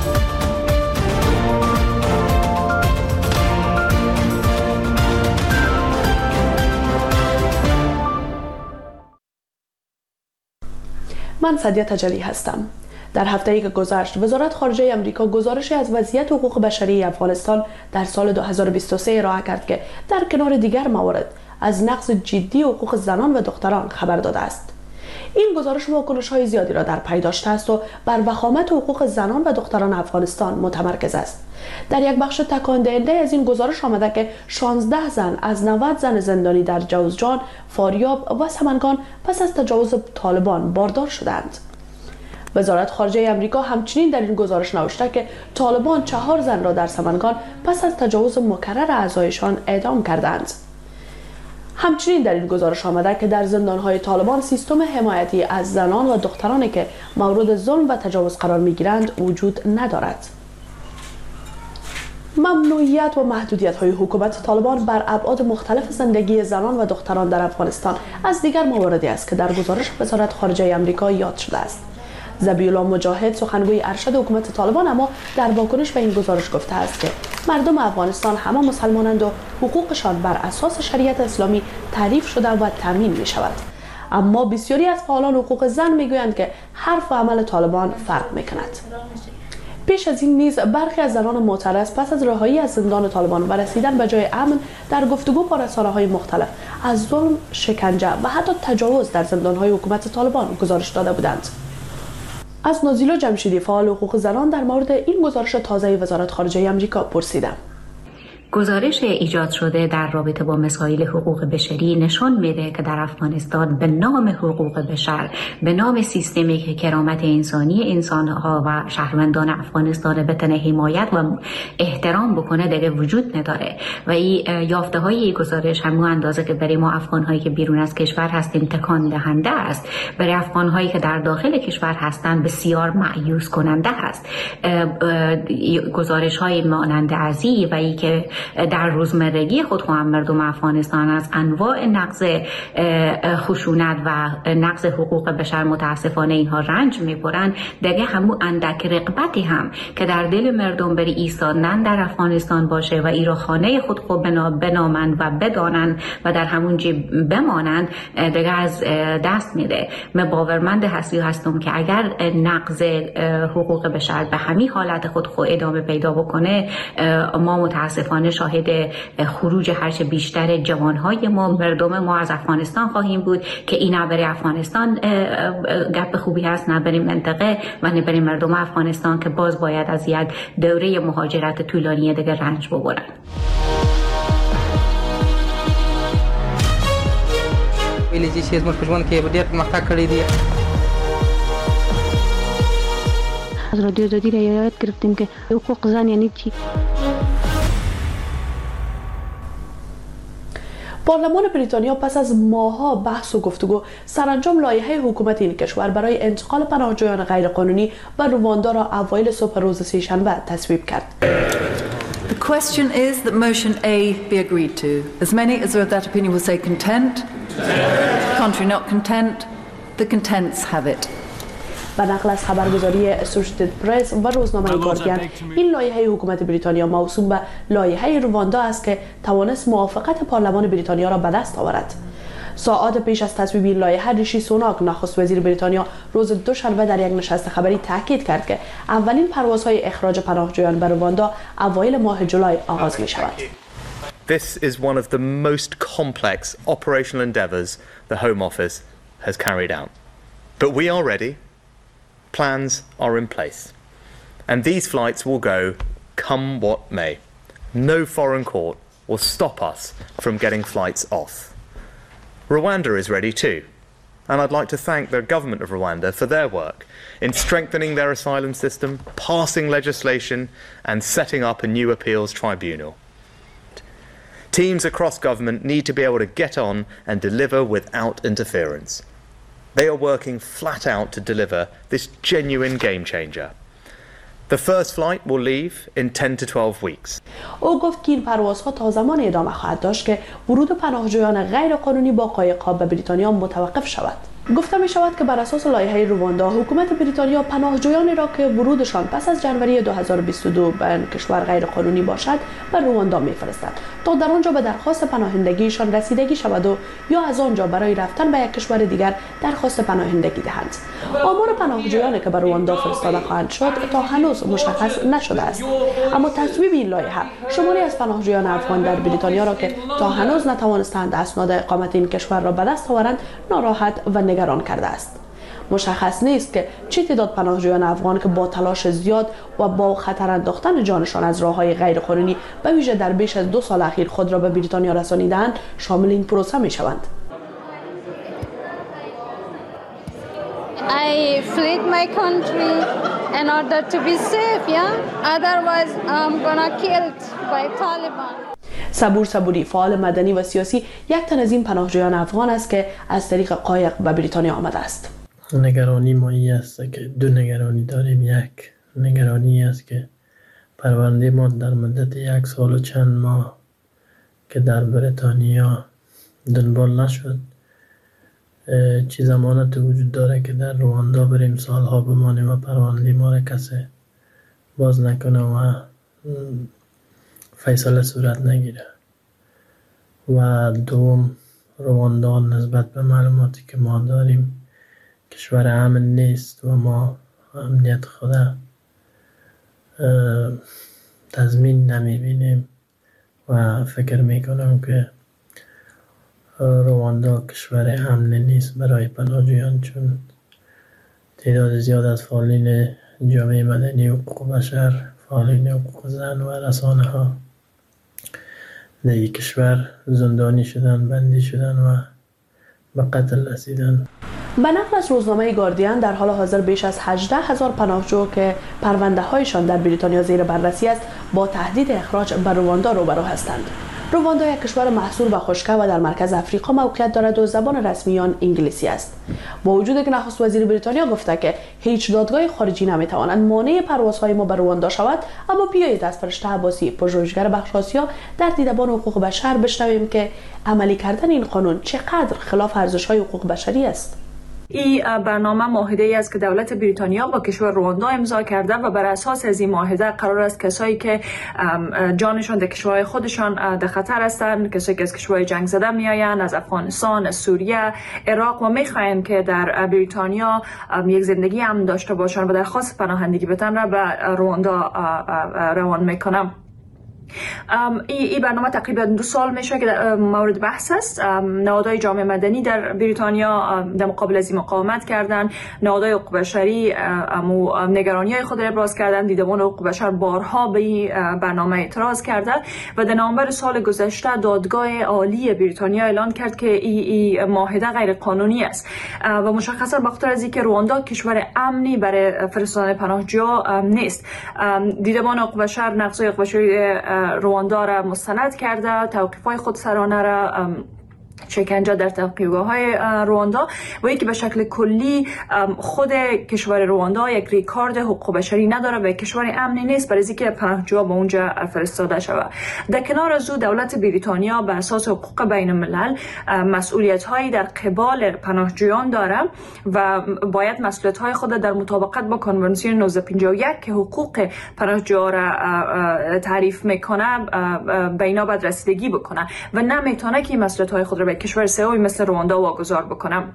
من سعدیه تجلی هستم. در هفته‌ای که گذشت وزارت خارجه آمریکا گزارشی از وضعیت حقوق بشری افغانستان در سال دو هزار و بیست و سه ارائه کرد که در کنار دیگر موارد از نقض جدی حقوق زنان و دختران خبر داده است. این گزارش واکنش‌های زیادی را در پی داشته است و بر وخامت حقوق زنان و دختران افغانستان متمرکز است. در یک بخش تکان دهنده از این گزارش آمده که شانزده زن از نود زن زندانی در جوزجان، فاریاب و سمنگان پس از تجاوز طالبان باردار شدند. وزارت خارجه آمریکا همچنین در این گزارش نوشته که طالبان چهار زن را در سمنگان پس از تجاوز مکرر اعضایشان اعدام کردند. همچنین در این گزارش آمده که در زندان‌های طالبان سیستم حمایتی از زنان و دخترانی که مورد ظلم و تجاوز قرار می‌گیرند وجود ندارد. ممنوعیت و محدودیت‌های حکومت طالبان بر ابعاد مختلف زندگی زنان و دختران در افغانستان از دیگر مواردی است که در گزارش وزارت خارجه آمریکا یاد شده است. ذبیح‌الله مجاهد سخنگوی ارشد حکومت طالبان اما در واکنش به این گزارش گفته است که مردم افغانستان همه مسلمانند و حقوقشان بر اساس شریعت اسلامی تعریف شده و تامین می شود. اما بسیاری از فعالان حقوق زن می گویند که حرف و عمل طالبان فرق می کند. پیش از این نیز برخی از زنان معترض پس از رهایی از زندان طالبان و رسیدن به جای امن در گفتگو با رسانه‌های مختلف از ظلم، شکنجه و حتی تجاوز در زندان‌های حکومت طالبان گزارش داده بودند. از نازیلا جمشیدی فعال حقوق زنان در مورد این گزارش تازه وزارت خارجه آمریکا پرسیدم. گزارش ایجاد شده در رابطه با مسائل حقوق بشری نشان میده که در افغانستان به نام حقوق بشر، به نام سیستمی که کرامت انسانی انسانها و شهروندان افغانستان بتونه حمایت و احترام بکنه دیگه وجود نداره و این یافته های این گزارش همون اندازه که برای ما افغان هایی که بیرون از کشور هستیم تکان دهنده است، برای افغان هایی که در داخل کشور هستند بسیار مایوس کننده است. گزارش های مانند ازی و ای که در روزمرگی خود هم مردم افغانستان از انواع نقض خشونت و نقض حقوق بشر متاسفانه اینها رنج میبرند، دیگه همون اندک رغبتی هم که در دل مردم بری ایستادن در افغانستان باشه و ایرا خانه خود خود بنامند و بدانند و در همون جی بمانند دیگه از دست میده. من باورمند هستی هستم که اگر نقض حقوق بشر به همین حالت خود خود ادامه پیدا بکنه، ما متاسفانه شاهد خروج هرچه بیشتر جوانهای ما، مردم ما از افغانستان خواهیم بود که این نه برای افغانستان گپ خوبی هست، نه برای منطقه و نه برای مردم افغانستان که باز باید از یک دوره مهاجرت طولانی دیگه رنج ببرن. ویلیجی چې زموږ په ژوند کې ډېر پرمختګ کړی دی. از رادیو آزادی را یاد گرفتیم که حقوق زن یعنی چی. پارلمان بریتانیا پس از ماه‌ها بحث و گفتگو سرانجام لایحه حکومت این کشور برای انتقال پناهجویان غیرقانونی به رواندا را اوایل صبح روز سه‌شنبه تصویب کرد. The question is that motion A be agreed to. As many as are of that opinion will say content. Contrary not content. The contents have it. به نقل از خبرگزاری اسوشیتد پرس و روزنامه گاردین، این لایحه حکومت بریتانیا موسوم به لایحه رواندا است که توانست موافقت پارلمان بریتانیا را به دست آورد. ساعات پیش از تصویب این لایحه ریشی سوناک نخست وزیر بریتانیا روز دوشنبه در یک نشست خبری تاکید کرد که اولین پروازهای اخراج پناهجویان به رواندا اوایل ماه جولای آغاز می شود. This is one of the most complex operational endeavours the Home Office has carried out. But we are ready. Plans are in place. And these flights will go come what may. No foreign court will stop us from getting flights off. Rwanda is ready too. And I'd like to thank the government of Rwanda for their work in strengthening their asylum system, passing legislation and setting up a new appeals tribunal. Teams across government need to be able to get on and deliver without interference. They are working flat out to deliver this genuine game changer. The first flight will leave in ten to twelve weeks. او گفت که این پروازها تا زمان ادامه خواهد داشت که ورود پناهجویان غیر قانونی با قایق‌ها به بریتانیا متوقف شود. گفته می شود که بر اساس لایحه رواندا حکومت بریتانیا پناهجویانی را که ورودشان پس از ژانویه دو هزار و بیست و دو به کشور غیر قانونی باشد به رواندا میفرستد تا در آنجا به درخواست پناهندگیشان رسیدگی شود و یا از آنجا برای رفتن به یک کشور دیگر درخواست پناهندگی دهند. آمار پناهجویانی که به رواندا فرستاده خواهند شد تا هنوز مشخص نشده است، اما تصویب این لایحه شماری از پناهجویان افغان در بریتانیا را که تا هنوز نتوانستند اسناد اقامت این کشور را به دست آورند ناراحت و نگران کرده است. مشخص نیست که چه تعداد پناهجویان افغان که با تلاش زیاد و با خطر انداختن جانشان از راه‌های غیرقانونی به ویژه در بیش از دو سال اخیر خود را به بریتانیا رسانیدند شامل این پروسه می شوند. I fled my country in order to be safe, yeah? Otherwise I'm gonna killed by Taliban. صبور صبوری فعال مدنی و سیاسی یک تن از این پناهجویان افغان است که از طریق قایق به بریتانیا آمده است. نگرانی ما این است که دو نگرانی داریم. یک نگرانی است که پرونده ما در مدت یک سال و چند ماه که در بریتانیا دنبال نشد، چی ضمانت وجود داره که در رواندا بریم سالها بمانیم و پرونده ما را کسی باز نکنه و فیصله صورت نگیره. و دوم، رواندا نسبت به معلوماتی که ما داریم کشور امن نیست و ما امنیت خود تضمین نمیبینیم و فکر میکنم که رواندا کشور امن نیست برای پناهجویان، چون تعداد زیاد از فعالین جامعه مدنی و حقوق بشر، فعالین حقوق زن و رسانه ها در این کشور زندانی شدن، بندی شدن و به قتل رسیدن. به نقل از روزنامه گاردین در حال حاضر بیش از هجده هزار پناهجو که پرونده هایشان در بریتانیا زیر بررسی است با تهدید اخراج به رواندا روبرو هستند. رواندا یک کشور محصور و خشک و در مرکز افریقا موقعیت دارد و زبان رسمی آن انگلیسی است. با وجود که نخست وزیر بریتانیا گفته که هیچ دادگاه خارجی نمیتواند مانع پروازهای ما به رواندا شود، اما بیایید از فرشته عباسی، پژوهشگر بخش آسیا در دیدبان حقوق بشر بشنویم که عملی کردن این قانون چقدر خلاف ارزش‌های حقوق بشری است. این برنامه معاهده‌ای است که دولت بریتانیا با کشور رواندا امضا کرده و بر اساس از این معاهده قرار است کسایی که جانشان در کشورهای خودشان در خطر هستند، کسایی که از کشورهای جنگ زده میآیند، از افغانستان، از سوریه، عراق و میخواهند که در بریتانیا یک زندگی امن داشته باشند و درخواست پناهندگی بدن را به رواندا روان میکنم. این برنامه تقریبا دو سال میشه که مورد بحث است. نهادهای جامعه مدنی در بریتانیا در مقابل از این مقاومت کردند. نهادهای حقوق بشری اما نگرانی های خود را ابراز کردند. دیدبان حقوق بشر بارها به این برنامه اعتراض کرده و در نوامبر سال گذشته دادگاه عالی بریتانیا اعلان کرد که این معاهده غیر قانونی است و مشخصا بخاطر از اینکه رواندا کشور امنی برای فرستادن پناهجویان نیست. دیدبان حقوق بشر نقض حقوق بشری رواندا را مستند کرده، توقیف‌های خودسرانه را، شکنجه در توقیفگاه‌های رواندا و اینکه به شکل کلی خود کشور رواندا یک ریکارد حقوق بشری نداره و کشور امنی نیست برای اینکه پناهجوها به اونجا فرستاده شود. در کنار از او دولت بریتانیا به اساس حقوق بین الملل مسئولیت‌هایی در قبال پناهجویان داره و باید مسئولیت‌های خود در مطابقت با کنوانسیون نوزده پنجاه و یک که حقوق پناهجوها را تعریف میکنه به اینا باید رسیدگی بکنه و نمیتونه که مسئولیت‌های خود را به کشور سومی مثل رواندا واگذار بکنم.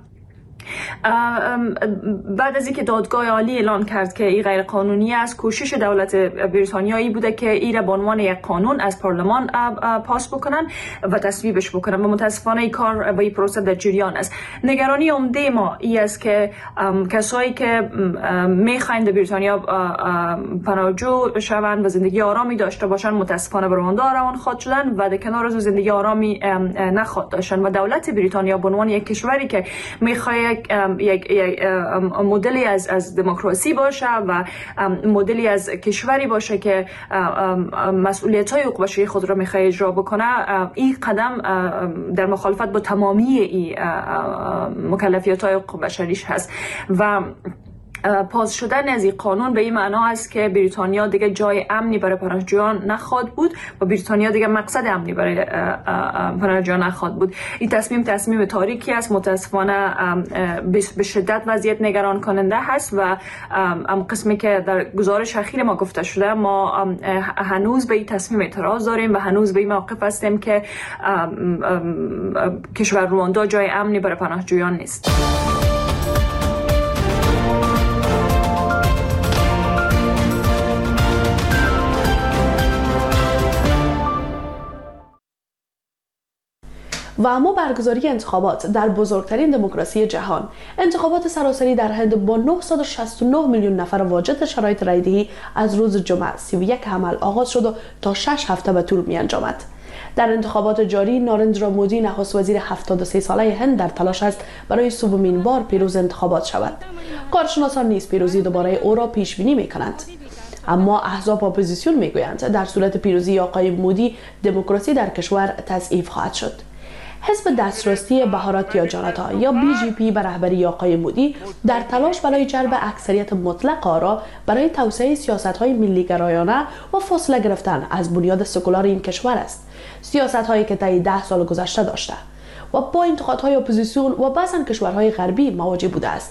بعد از اینکه دادگاه عالی اعلان کرد که این غیر قانونی است، کوشش دولت بریتانیایی بوده که این را به عنوان یک قانون از پارلمان پاس بکنن و تصویبش بکنن و متاسفانه این کار و این پروسه در جریان است. نگرانی عمده ما این است که کسایی که میخواین در بریتانیا پناهجو شوند و زندگی آرامی داشته باشند متاسفانه به رواندا روان خواهد شدن و در کنار از زندگی آرامی نخواهد داشتن و دولت بریتانیا به عنوان یک کشوری که میخواد یک یک مدلی از از دموکراسی باشه و مدلی از کشوری باشه که مسئولیت‌های حقوق بشری خود را می‌خواد اجرا بکنه، این قدم در مخالفت با تمامی این مکلفیت‌های حقوق بشریش هست و پاس شدن از این قانون به این معنا است که بریتانیا دیگه جای امنی برای پناهجویان نخواهد بود و بریتانیا دیگه مقصد امنی برای پناهجویان نخواهد بود. این تصمیم تصمیم تاریکی است، متاسفانه به شدت وضعیت نگران کننده هست و قسمی که در گزارش اخیر ما گفته شده ما هنوز به این تصمیم اعتراض داریم و هنوز به این موقف هستیم که کشور رواندا جای امنی برای پناهجویان نیست. و اما برگزاری انتخابات در بزرگترین دموکراسی جهان، انتخابات سراسری در هند با نهصد و شصت و نه میلیون نفر واجد شرایط رای‌دهی از روز جمعه سی و یک حمل آغاز شد و تا شش هفته به طول می‌انجامد. در انتخابات جاری نارندرا مودی نخست وزیر هفتاد و سه ساله هند در تلاش است برای سومین بار پیروز انتخابات شود. کارشناسان نیز پیروزی دوباره او را پیش بینی می‌کنند. اما احزاب اپوزیسیون می‌گویند در صورت پیروزی آقای مودی دموکراسی در کشور تضعیف خواهد شد. حزب دستراستی بهاراتیا جانتا یا بی جی پی به رهبری آقای مودی در تلاش برای جلب اکثریت مطلق آرا برای توسعه سیاست‌های ملی‌گرایانه و فاصله گرفتن از بنیاد سکولار این کشور است، سیاست‌هایی که طی ده سال گذشته داشته و با انتقادهای اپوزیسیون و بعضا کشورهای غربی مواجه بوده است.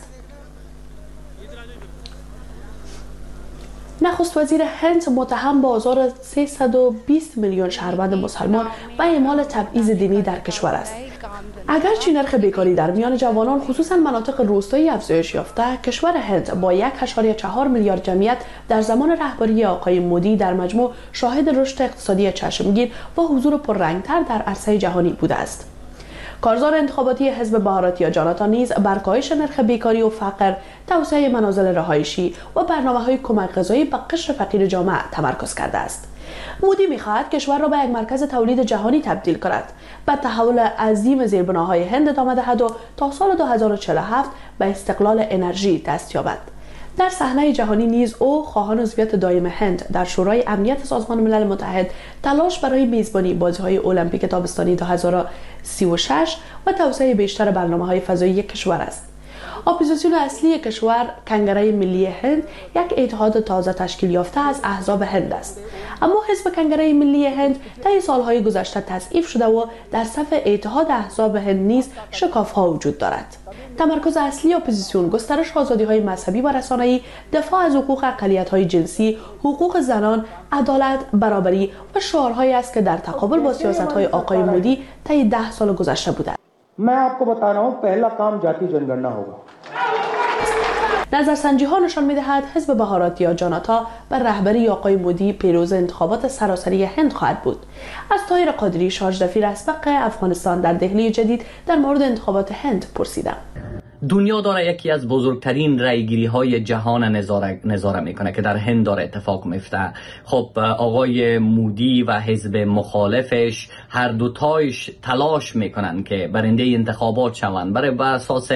نخست وزیر هند متهم به آزار سیصد و بیست میلیون شهروند مسلمان و اعمال تبعیض دینی در کشور است. اگرچه نرخ بیکاری در میان جوانان خصوصا مناطق روستایی افزایش یافته، کشور هند با یک و چهار میلیارد جمعیت در زمان رهبری آقای مودی در مجموع شاهد رشد اقتصادی چشمگیر و حضور پررنگتر در عرصه جهانی بوده است. کارزار انتخاباتی حزب بهاراتیا جانتا نیز بر کاهش نرخ بیکاری و فقر، توسعه منازل رهایشی و برنامه‌های کمک غذایی به قشر فقیر جامعه تمرکز کرده است. مودی می‌خواهد کشور را به یک مرکز تولید جهانی تبدیل کند، به تحول عظیم زیربناهای هند ادامه دهد و تا سال دو هزار و چهل و هفت به استقلال انرژی دست یابد. در صحنه جهانی نیز او خواهان عضویت دائم هند در شورای امنیت سازمان ملل متحد، تلاش برای میزبانی بازی‌های المپیک تابستانی دو هزار و سی و شش و توسعه بیشتر برنامه‌های فضایی کشور است. اپوزیسیون اصلی کشور کنگره ملی هند یک اتحاد تازه تشکیل یافته از احزاب هند است، اما حزب کنگره ملی هند طی سالهای گذشته تضعیف شده و در صف اتحاد احزاب هند نیز شکاف‌ها وجود دارد. تمرکز اصلی اپوزیسیون گسترش آزادی‌های مذهبی و رسانه‌ای، دفاع از حقوق اقلیت‌های جنسی، حقوق زنان، عدالت، برابری و شعارهایی است که در تقابل با سیاست‌های آقای مودی طی ده سال گذشته بوده. मैं आपको बता रहा हूं पहला काम जाति जनगणना होगा. نظرسنجی ها نشان می‌دهد حزب بهارات یا جاناتا بر رهبری آقای مودی پیروز انتخابات سراسری هند خواهد بود. از طاهر قادری، شارژ دفیر اسبق افغانستان در دهلی جدید در مورد انتخابات هند پرسیدم. دنیا داره یکی از بزرگترین رایگیری های جهان نظاره, نظاره میکنه که در هند داره اتفاق میفته. خب آقای مودی و حزب مخالفش هر دوتایش تلاش میکنن که برنده انتخابات شوند. برای بر اساس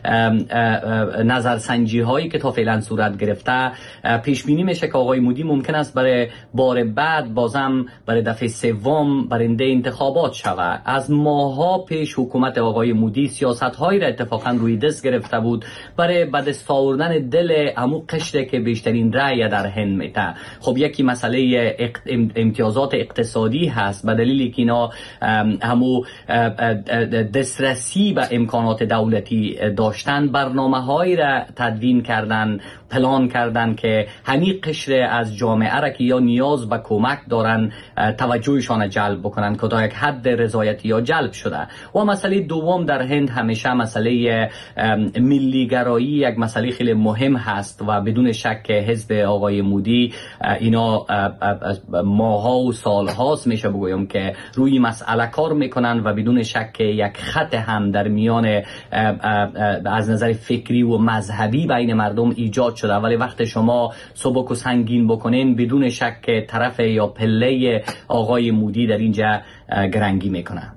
نظرسنجی هایی که تا فعلا صورت گرفته پیش بینی میشه که آقای مودی ممکن است برای بار بعد بازم برای دفعه سوم برنده انتخابات شود. از ماها پیش حکومت آقای مودی سیاست هایی را اتفاقا روی دست گرفته بود برای بعد ساوردن دل همو قشره که بیشترین رأی در هند میته. خب یکی مسئله امتیازات اقتصادی هست به دلیلی که اینا همو دسترسی به امکانات دولتی داشتن، برنامه هایی را تدوین کردن، پلان کردن که همین قشر از جامعه را که یا نیاز به کمک دارن توجهشان جلب بکنن که تا یک حد رضایتی یا جلب شده. و مسئله دوم در هند همیشه مسئله ملیگرایی یک مسئله خیلی مهم هست و بدون شک حزب آقای مودی اینا ماها و سالهاست میشه بگویم که روی مسئله کار میکنن و بدون شک یک خط هم در میان از نظر فکری و مذهبی بین مردم ایجاد شده. ولی وقت شما سبک و سنگین بکنین بدون شک طرف یا پله آقای مودی در اینجا گرنگی میکنه.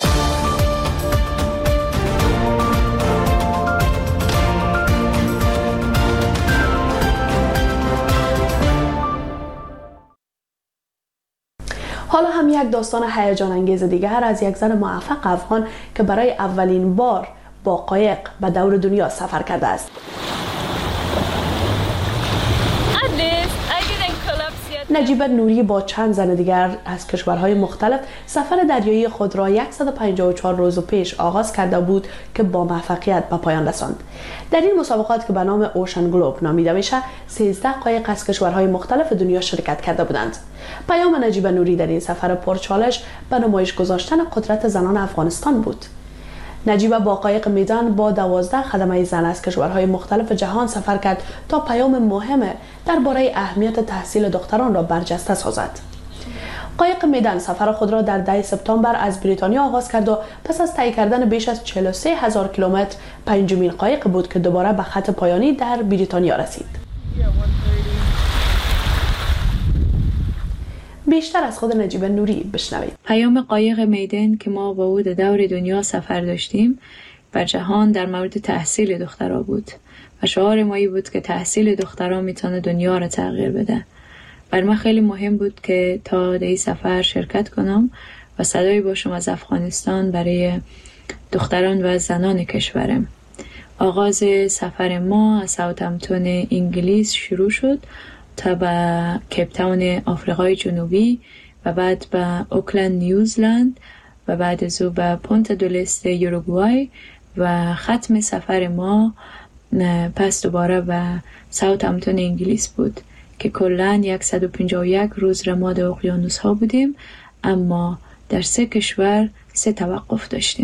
حالا هم یک داستان هیجان انگیز دیگر از یک زن موفق افغان که برای اولین بار با قایق به دور دنیا سفر کرده است. نجیبه نوری با چند زن دیگر از کشورهای مختلف سفر دریایی خود را صد و پنجاه و چهار روز پیش آغاز کرده بود که با موفقیت به پایان رساند. در این مسابقات که به نام اوشن گلوب نامیده میشه، سیزده قایق از کشورهای مختلف دنیا شرکت کرده بودند. پیام نجیبه نوری در این سفر پرچالش به نمایش گذاشتن قدرت زنان افغانستان بود. نجیبه با قایق میدان با دوازده خدمه زن از کشورهای مختلف جهان سفر کرد تا پیام مهم درباره اهمیت تحصیل دختران را برجسته سازد. قایق میدان سفر خود را در ده سپتامبر از بریتانیا آغاز کرد و پس از طی کردن بیش از چهل و سه هزار کیلومتر پنجمین قایق بود که دوباره به خط پایانی در بریتانیا رسید. بیشتر از خود نجیبه نوری بشنوید. پیام قایق میدان که ما با او دور دنیا سفر داشتیم بر جهان در مورد تحصیل دخترها بود و شعار ما بود که تحصیل دخترها میتونه دنیا را تغییر بده. بر من خیلی مهم بود که تا در این سفر شرکت کنم و صدای باشم از افغانستان برای دختران و زنان کشورم. آغاز سفر ما از ساوثهمپتون انگلیس شروع شد تا به کیپ تاون آفریقای جنوبی و بعد به اوکلند نیوزلند و بعد از او به پونتا دو لسته یوروگوای و ختم سفر ما پس دوباره به ساوثهمپتون انگلیس بود که کلاً صد و پنجاه و یک روز رماد اقیانوس ها بودیم، اما در سه کشور سه توقف داشتیم.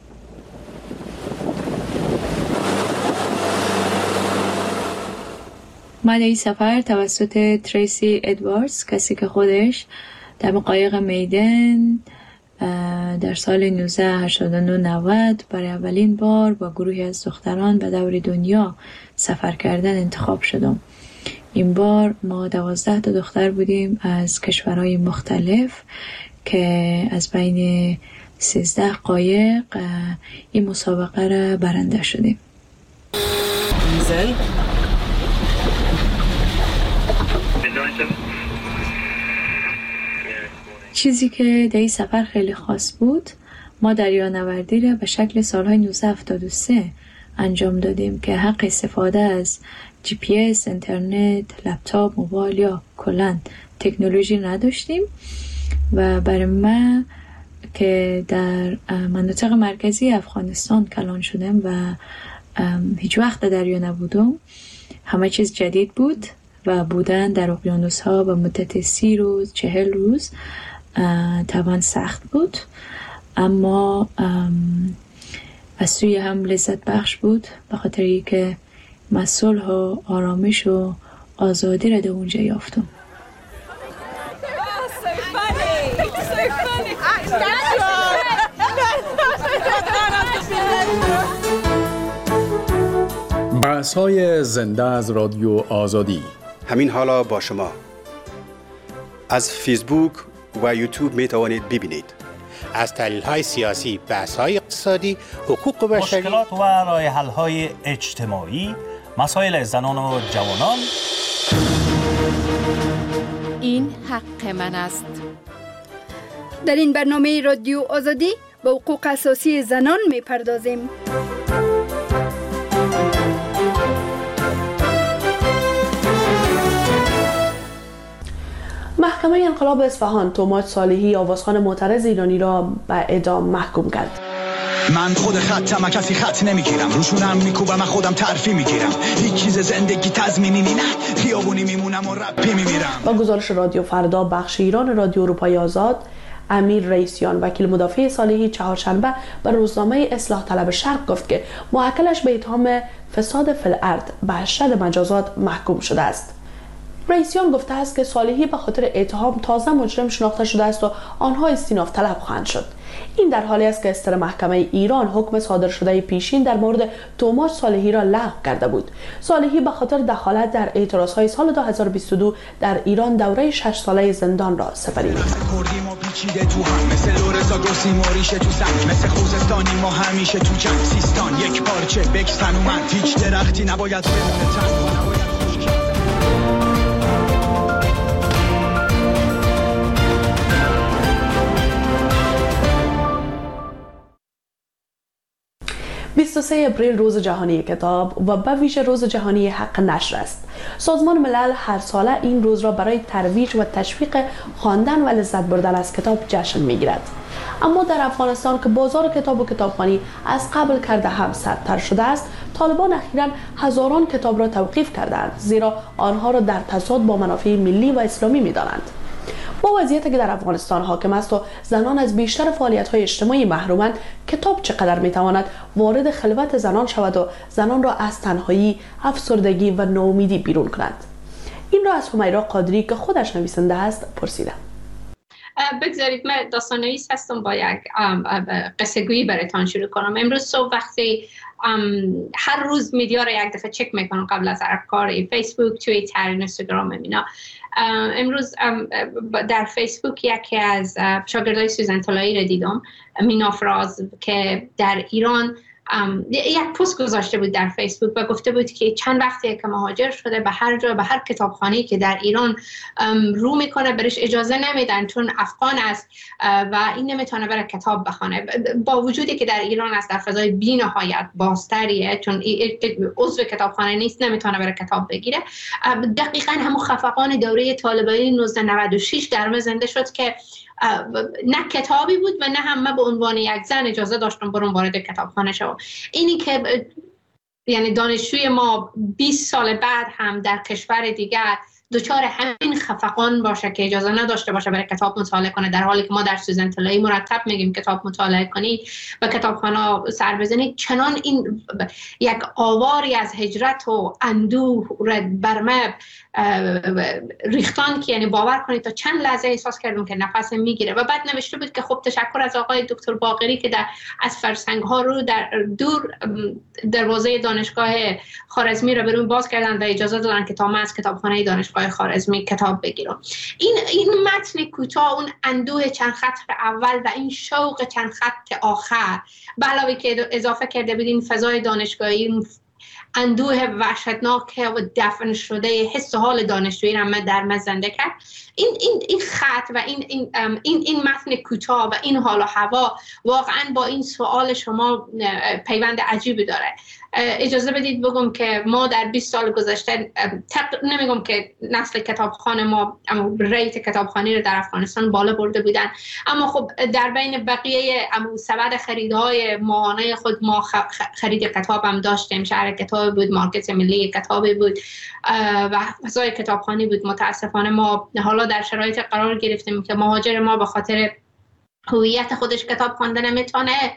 ما در این سفر توسط تریسی ادواردز، کسی که خودش در قایق میدان در سال نوزده هشتاد و نه نود برای اولین بار با گروهی از دختران به دور دنیا سفر کردن انتخاب شدم. این بار ما دوازده تا دختر بودیم از کشورهای مختلف که از بین سیزده قایق این مسابقه را برنده شدیم. دیزل چیزی که در این سفر خیلی خاص بود، ما دریانوردی را به شکل سالهای نوزده هفتاد و سه انجام دادیم که حق استفاده از جی پی اس، اینترنت، لپتاپ، موبایل یا کلاً تکنولوژی نداشتیم و برای من که در مناطق مرکزی افغانستان کلان شدم و هیچ وقت در دریا نبودم، همه چیز جدید بود و بودن در اقیانوس ها به مدت سی روز چهل روز طبعا سخت بود، اما از سوی هم لذت بخش بود به خاطر اینکه من صلح و آرامش و آزادی را در اونجا یافتم. بحث‌های زنده از رادیو آزادی. همین حالا با شما از فیسبوک و یوتیوب می توانید ببینید. از تحلیل‌های سیاسی، بحث‌های اقتصادی، حقوق بشری، مشکلات و راه حل‌های اجتماعی، مسائل زنان و جوانان. این حق من است. در این برنامه رادیو آزادی به حقوق اساسی زنان می‌پردازیم. محکمه انقلاب اصفهان توماج صالحی آوازخوان معترض ایرانی را به اعدام محکوم کرد. من خود خطم کسی خط نمیگیرم، روشونم میکوبم خودم ترفی میگیرم، هیچ چیز زندگی تضمینی نی، نه خیابونی میمونم و رپی میمیرم. با گزارش رادیو فردا بخش ایران رادیو اروپای آزاد، امیر رئیسیان وکیل مدافع صالحی چهارشنبه به روزنامه اصلاح طلب شرق گفت که موکلش به اتهام فساد فی الارض به اشد مجازات محکوم شده است. رئیسیان گفته است که صالحی به خاطر اتهام تازه مجرم شناخته شده است و آنها استیناف طلب خواهند شد. این در حالی است که استر محکمه ایران حکم صادر شده پیشین در مورد توماج صالحی را لغو کرده بود. صالحی به خاطر دخالت در اعتراضهای سال دو هزار و بیست و دو در ایران دوره شش ساله زندان را سپرید. مثل لورزا گوسی موریشه تو سنگ، مثل خوزستانی ما همیشه تو جنگ، سیستان یک پارچه بکسن و من، هیچ درختی نباید بمونه تنها، نباید بیست و سوم اپریل روز جهانی کتاب و به ویژه روز جهانی حق نشر است. سازمان ملل هر ساله این روز را برای ترویج و تشویق خواندن و لذت بردن از کتاب جشن میگیرد. اما در افغانستان که بازار کتاب و کتابخوانی از قبل کرده هم سردتر شده است، طالبان اخیراً هزاران کتاب را توقیف کردند، زیرا آنها را در تضاد با منافع ملی و اسلامی می‌دانند. با وضعیتی که در افغانستان حاکم است و زنان از بیشتر فعالیت‌های اجتماعی محرومند، کتاب چقدر می‌تواند وارد خلوت زنان شود و زنان را از تنهایی، افسردگی و ناامیدی بیرون کند؟ این را از همیرا قادری که خودش نویسنده است پرسیدم. بگذارید من داستان نویس هستم، با یک قصه گویی براتون شروع کنم. امروز صبح وقتی هر روز میدیا را یک دفعه چک میکنم قبل از کار، فیسبوک، توییتر، اینستاگرام، اینا. امروز در فیسبوک یکی از شاگردای سوزن طلایی را دیدم، مینا فراز، که در ایران یک پست گذاشته بود در فیسبوک و گفته بود که چند وقتی که مهاجر شده، به هر جا، به هر کتابخانه‌ای که در ایران رو میکنه برش اجازه نمیدن چون افغان است و این نمیتونه بره کتاب بخونه، با وجودی که در ایران است در فضای بی نهایت بازتریه، چون عضو کتابخانه نیست نمیتونه بره کتاب بگیره. دقیقاً همون خفقان دوره طالبانی نوزده نود و شش در من زنده شد که نه کتابی بود و نه هم من به عنوان یک زن اجازه داشتم برم وارد کتابخانه شوم. اینی که یعنی دانشجوی ما بیست سال بعد هم در کشور دیگر دچار همین خفقان باشه که اجازه نداشته باشه برای کتاب مطالعه کنه، در حالی که ما در سوزن طلایی مرتب میگیم کتاب مطالعه کنید و کتابخانه سر بزنید، چنان این یک آواری از هجرت و اندوه بر من ریختان که یعنی باور کنید تا چند لحظه احساس کردم که نفسم میگیره. و بعد نوشته بود که خب تشکر از آقای دکتر باقری که در از فرسنگ ها رو در دور دروازه دانشگاه خوارزمی رو برون باز کردن و اجازه دادن که تا من از کتابخانه دانشگاه خوارزمی کتاب بگیرم. این این متن کوتاه، اون اندوه چند خط اول و این شوق چند خط آخر، به علاوه که اضافه کرده بود این فضای دانشگاهی، اندوه وحشتناک و دفن شده حس و حال دانشجویی را در من زنده کرد. این این این خط و این این این این متن کوتاه و این حال و هوا واقعا با این سوال شما پیوند عجیبی داره. اجازه بدید بگم که ما در بیست سال گذشته، نمیگم که نسل کتابخانه ما ریت کتابخانی رو در افغانستان بالا برده بودن، اما خب در بین بقیه سبد خریدهای ماهانه خود ما خرید کتاب هم داشتیم. شهر کتاب بود، مارکت ملی کتابی بود و فضای کتابخانی بود. متاسفانه ما حالا در شرایط قرار گرفتیم که مهاجر ما به خاطر هویت خودش کتاب خوانده نمیتونه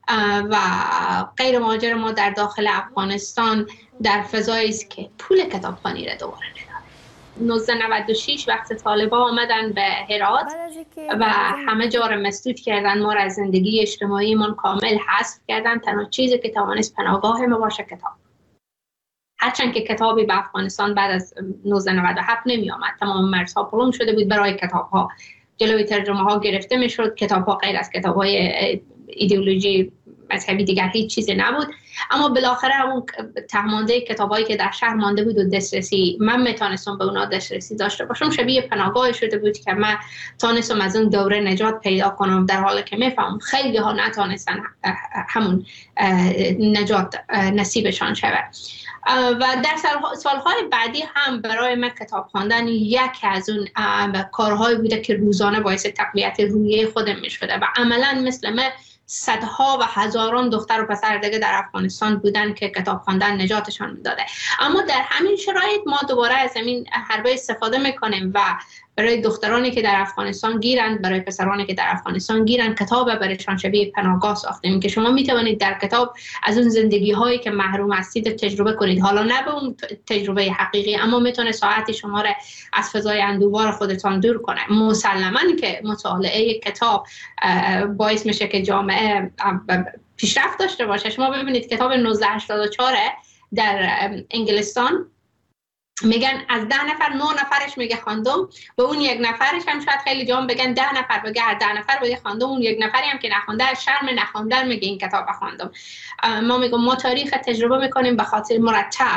و غیر مهاجر ما در داخل افغانستان در فضایی است که پول کتابخوانی را دوباره نداره. نوزده نود و شش وقت طالبان آمدن به هرات و همه جا را مسدود کردن، ما را از زندگی اجتماعی من کامل حذف کردن. تنها چیزی که توانست پناهگاه ما باشه کتاب. هرچند که کتابی به افغانستان بعد از نوزده نود و هفت نمی آمد، تمام مرزها پلم شده بود، برای کتاب ها جلوی ترجمه ها گرفته می شد، کتاب ها غیر از کتاب های ایدئولوژی مذهبی دیگر هیچ چیزی نبود. اما بالاخره همون تهمانده کتابایی که در شهر مانده بود و دسترسی من میتونستم به اونا دسترسی داشته باشم، شبیه پناهگاه شده بود که من تونستم از اون دوره نجات پیدا کنم، در حالی که میفهمم خیلی ها نتونستن همون نجات نصیبشان شود. و در سالهای بعدی هم برای من کتاب خواندن یکی از اون کارهایی بوده که روزانه باعث تقویت روحیه خودم می شده و عملا مثل من صدها و هزاران دختر و پسر دیگه در افغانستان بودن که کتاب خواندن نجاتشان میداده. اما در همین شرایط ما دوباره از همین حربه استفاده میکنیم و برای دخترانی که در افغانستان گیرند، برای پسرانی که در افغانستان گیرند، کتاب برایشان شبیه پناهگاه ساختیم که شما میتوانید در کتاب از اون زندگی هایی که محروم هستید تجربه کنید. حالا نه به اون تجربه حقیقی، اما میتونه ساعتی شما را از فضای اندوه‌بار خودتان دور کنه. مسلماً که مطالعه کتاب باعث میشه که جامعه پیشرفت داشته باشه. شما ببینید کتاب نوزده هشتاد و چهار در انگلستان میگن از ده نفر نه نفرش میگه خواندم، و اون یک نفرش هم شاید خیلی جام بگن ده نفر بگه هر ده نفر بگه خواندم، اون یک نفری هم که نخونده از شرم نخوندن میگه این کتاب خواندم. ما میگم ما تاریخ تجربه میکنیم به خاطر مرتب،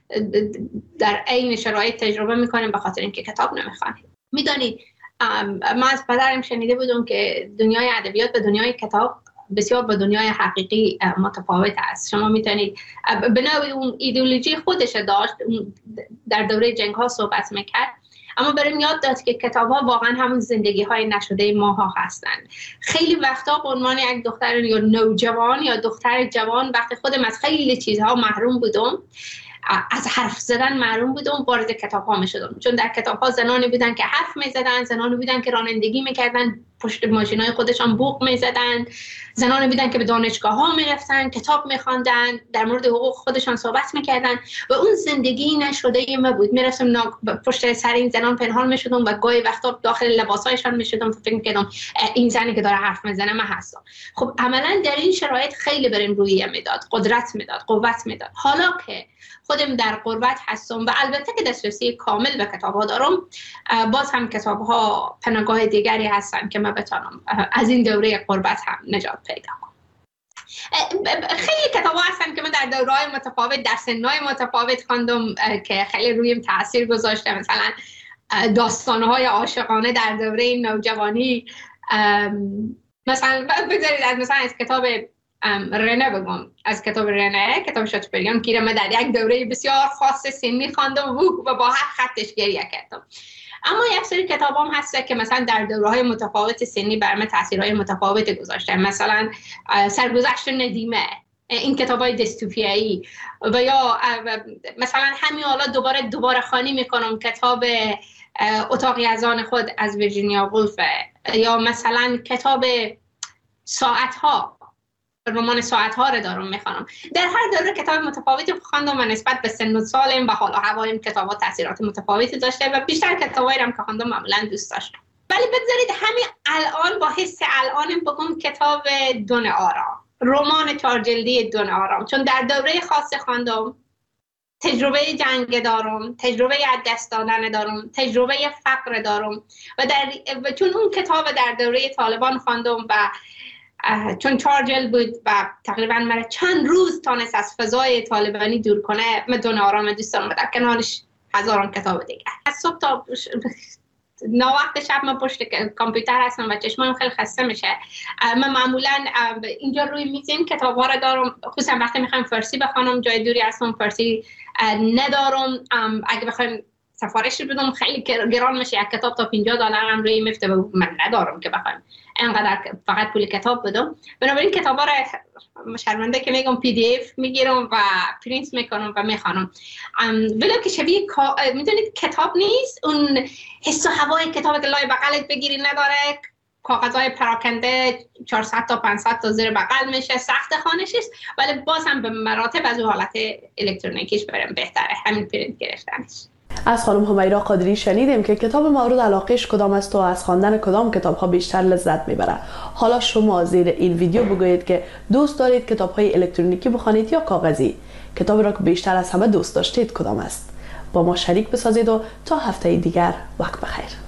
در عین شرایط تجربه میکنیم به خاطر اینکه کتاب نمیخوانیم. میدونید ما از پدرم شنیده بودم که دنیای ادبیات به دنیای کتاب بسیار با دنیای حقیقی متفاوت است. شما میتونید به نوعی اون ایدئولوژی خودش داشت، در دوره جنگ ها صحبت میکرد، اما برام یاد داد که کتاب ها واقعا همون زندگی های نشده ماها هستند. خیلی وقتا به عنوان یک دختر یا نوجوان یا دختر جوان وقتی خودم از خیلی چیزها محروم بودم، از حرف زدن محروم بودم، وارد کتاب ها می شدم، چون در کتاب ها زنانی بودن که حرف می زدن، زنانی بودن که رانندگی می کردن، پشت ماشین های خودشان بوق می زدن، زنانی بودن که به دانشگاه ها می رفتن، کتاب می خواندن، در مورد حقوق خودشان صحبت می کردن و اون زندگی نشده ما بود. می رفتم پشت سر این زنان پنهان می شدم و گاهی وقتا داخل لباس هایشان می شدم، فکر می کردم این زنی که داره حرف می زنه من هستم. خب عملا در این شرایط خیلی برام روحیه می داد، قدرت می داد، قوت می داد. حالا که خودم در غربت هستم و البته که دسترسی کامل به کتاب ها دارم، باز هم کتاب ها پناهگاه دیگری هستن که من بتونم از این دوره غربت هم نجات پیدا کنم. خیلی کتاب ها هستن که من در دوره‌های متفاوت، در سن‌های متفاوت خواندم که خیلی رویم تاثیر گذاشته. مثلا داستان‌های عاشقانه در دوره نوجوانی، مثلا بگذارید از مثلا از کتاب رنه بگم، از کتاب رنه، کتاب شاتوپریان که من در یک دوره بسیار خاص سنی خواندم و با هر خطش گریه کردم. اما یک سری کتاب هم هست که مثلا در دوره‌های متفاوت سنی بر من تاثیرهای متفاوت گذاشته. مثلا سرگذشت ندیمه، این کتابای دیستوپیایی، و یا مثلا همین حالا دوباره دوباره خوانی میکنم کتاب اتاقی از آن خود از ویرجینیا وولف، یا مثلا کتاب ساعتها، رمان ساعتها رو دارم میخوانم. در هر دوره کتاب متفاوتی خواندم و نسبت به سن و سالم و حال و هوایم کتاب‌ها تاثیرات متفاوتی داشته و بیشتر کتابایی رو که خواندم معمولا دوست داشتم. ولی بگذارید همین الان با حس الانم بگم کتاب دون آرام، رمان چهار جلدی دون آرام، چون در دوره خاص خواندم، تجربه جنگ دارم، تجربه از دست دادن دارم، تجربه فقر دارم و در و چون اون کتاب در دوره طالبان خواندم و چون چهار جلد بود و تقریبا مرا چند روز تانست از فضای طالبانی دور کنه، من دون آرام دوست دارم و در کنارش هزاران کتاب دیگه. از صبح تا نه وقت شب من پشت کامپیوتر هستم و چشمم خیلی خسته میشه. من معمولا اینجا روی میز این کتاب ها رو دارم، خصوصا وقتی میخوایم فارسی بخوانم، جای دوری هستم فارسی ندارم. اگه بخوایم سفارش بدم خیلی گران میشه، یک کتاب تا پنجاه دلار هم روی میفته و من ندارم که بخوایم اینقدر فقط پول کتاب بدم. بنابراین کتابا رو شرمنده که میگم پی دی اف میگیرم و پرینت میکنم و میخوانم. ولی که شبیه میدونید کتاب نیست، اون حس و هوای کتاب که لای بغلت بگیری نداره. کاغذهای پراکنده چهارصد تا پانصد تا زیر بغل میشه، سخت خوانش است، ولی باز هم به مراتب از حالت الکترونیکیش بریم بهتره همین پرینت گرفتنش. از خانم همیرا قادری شنیدیم که کتاب مورد علاقهش کدام است و از خواندن کدام کتاب ها بیشتر لذت میبره. حالا شما زیر این ویدیو بگویید که دوست دارید کتاب های الکترونیکی بخوانید یا کاغذی. کتابی را که بیشتر از همه دوست داشتید کدام است؟ با ما شریک بسازید و تا هفته دیگر وقت بخیر.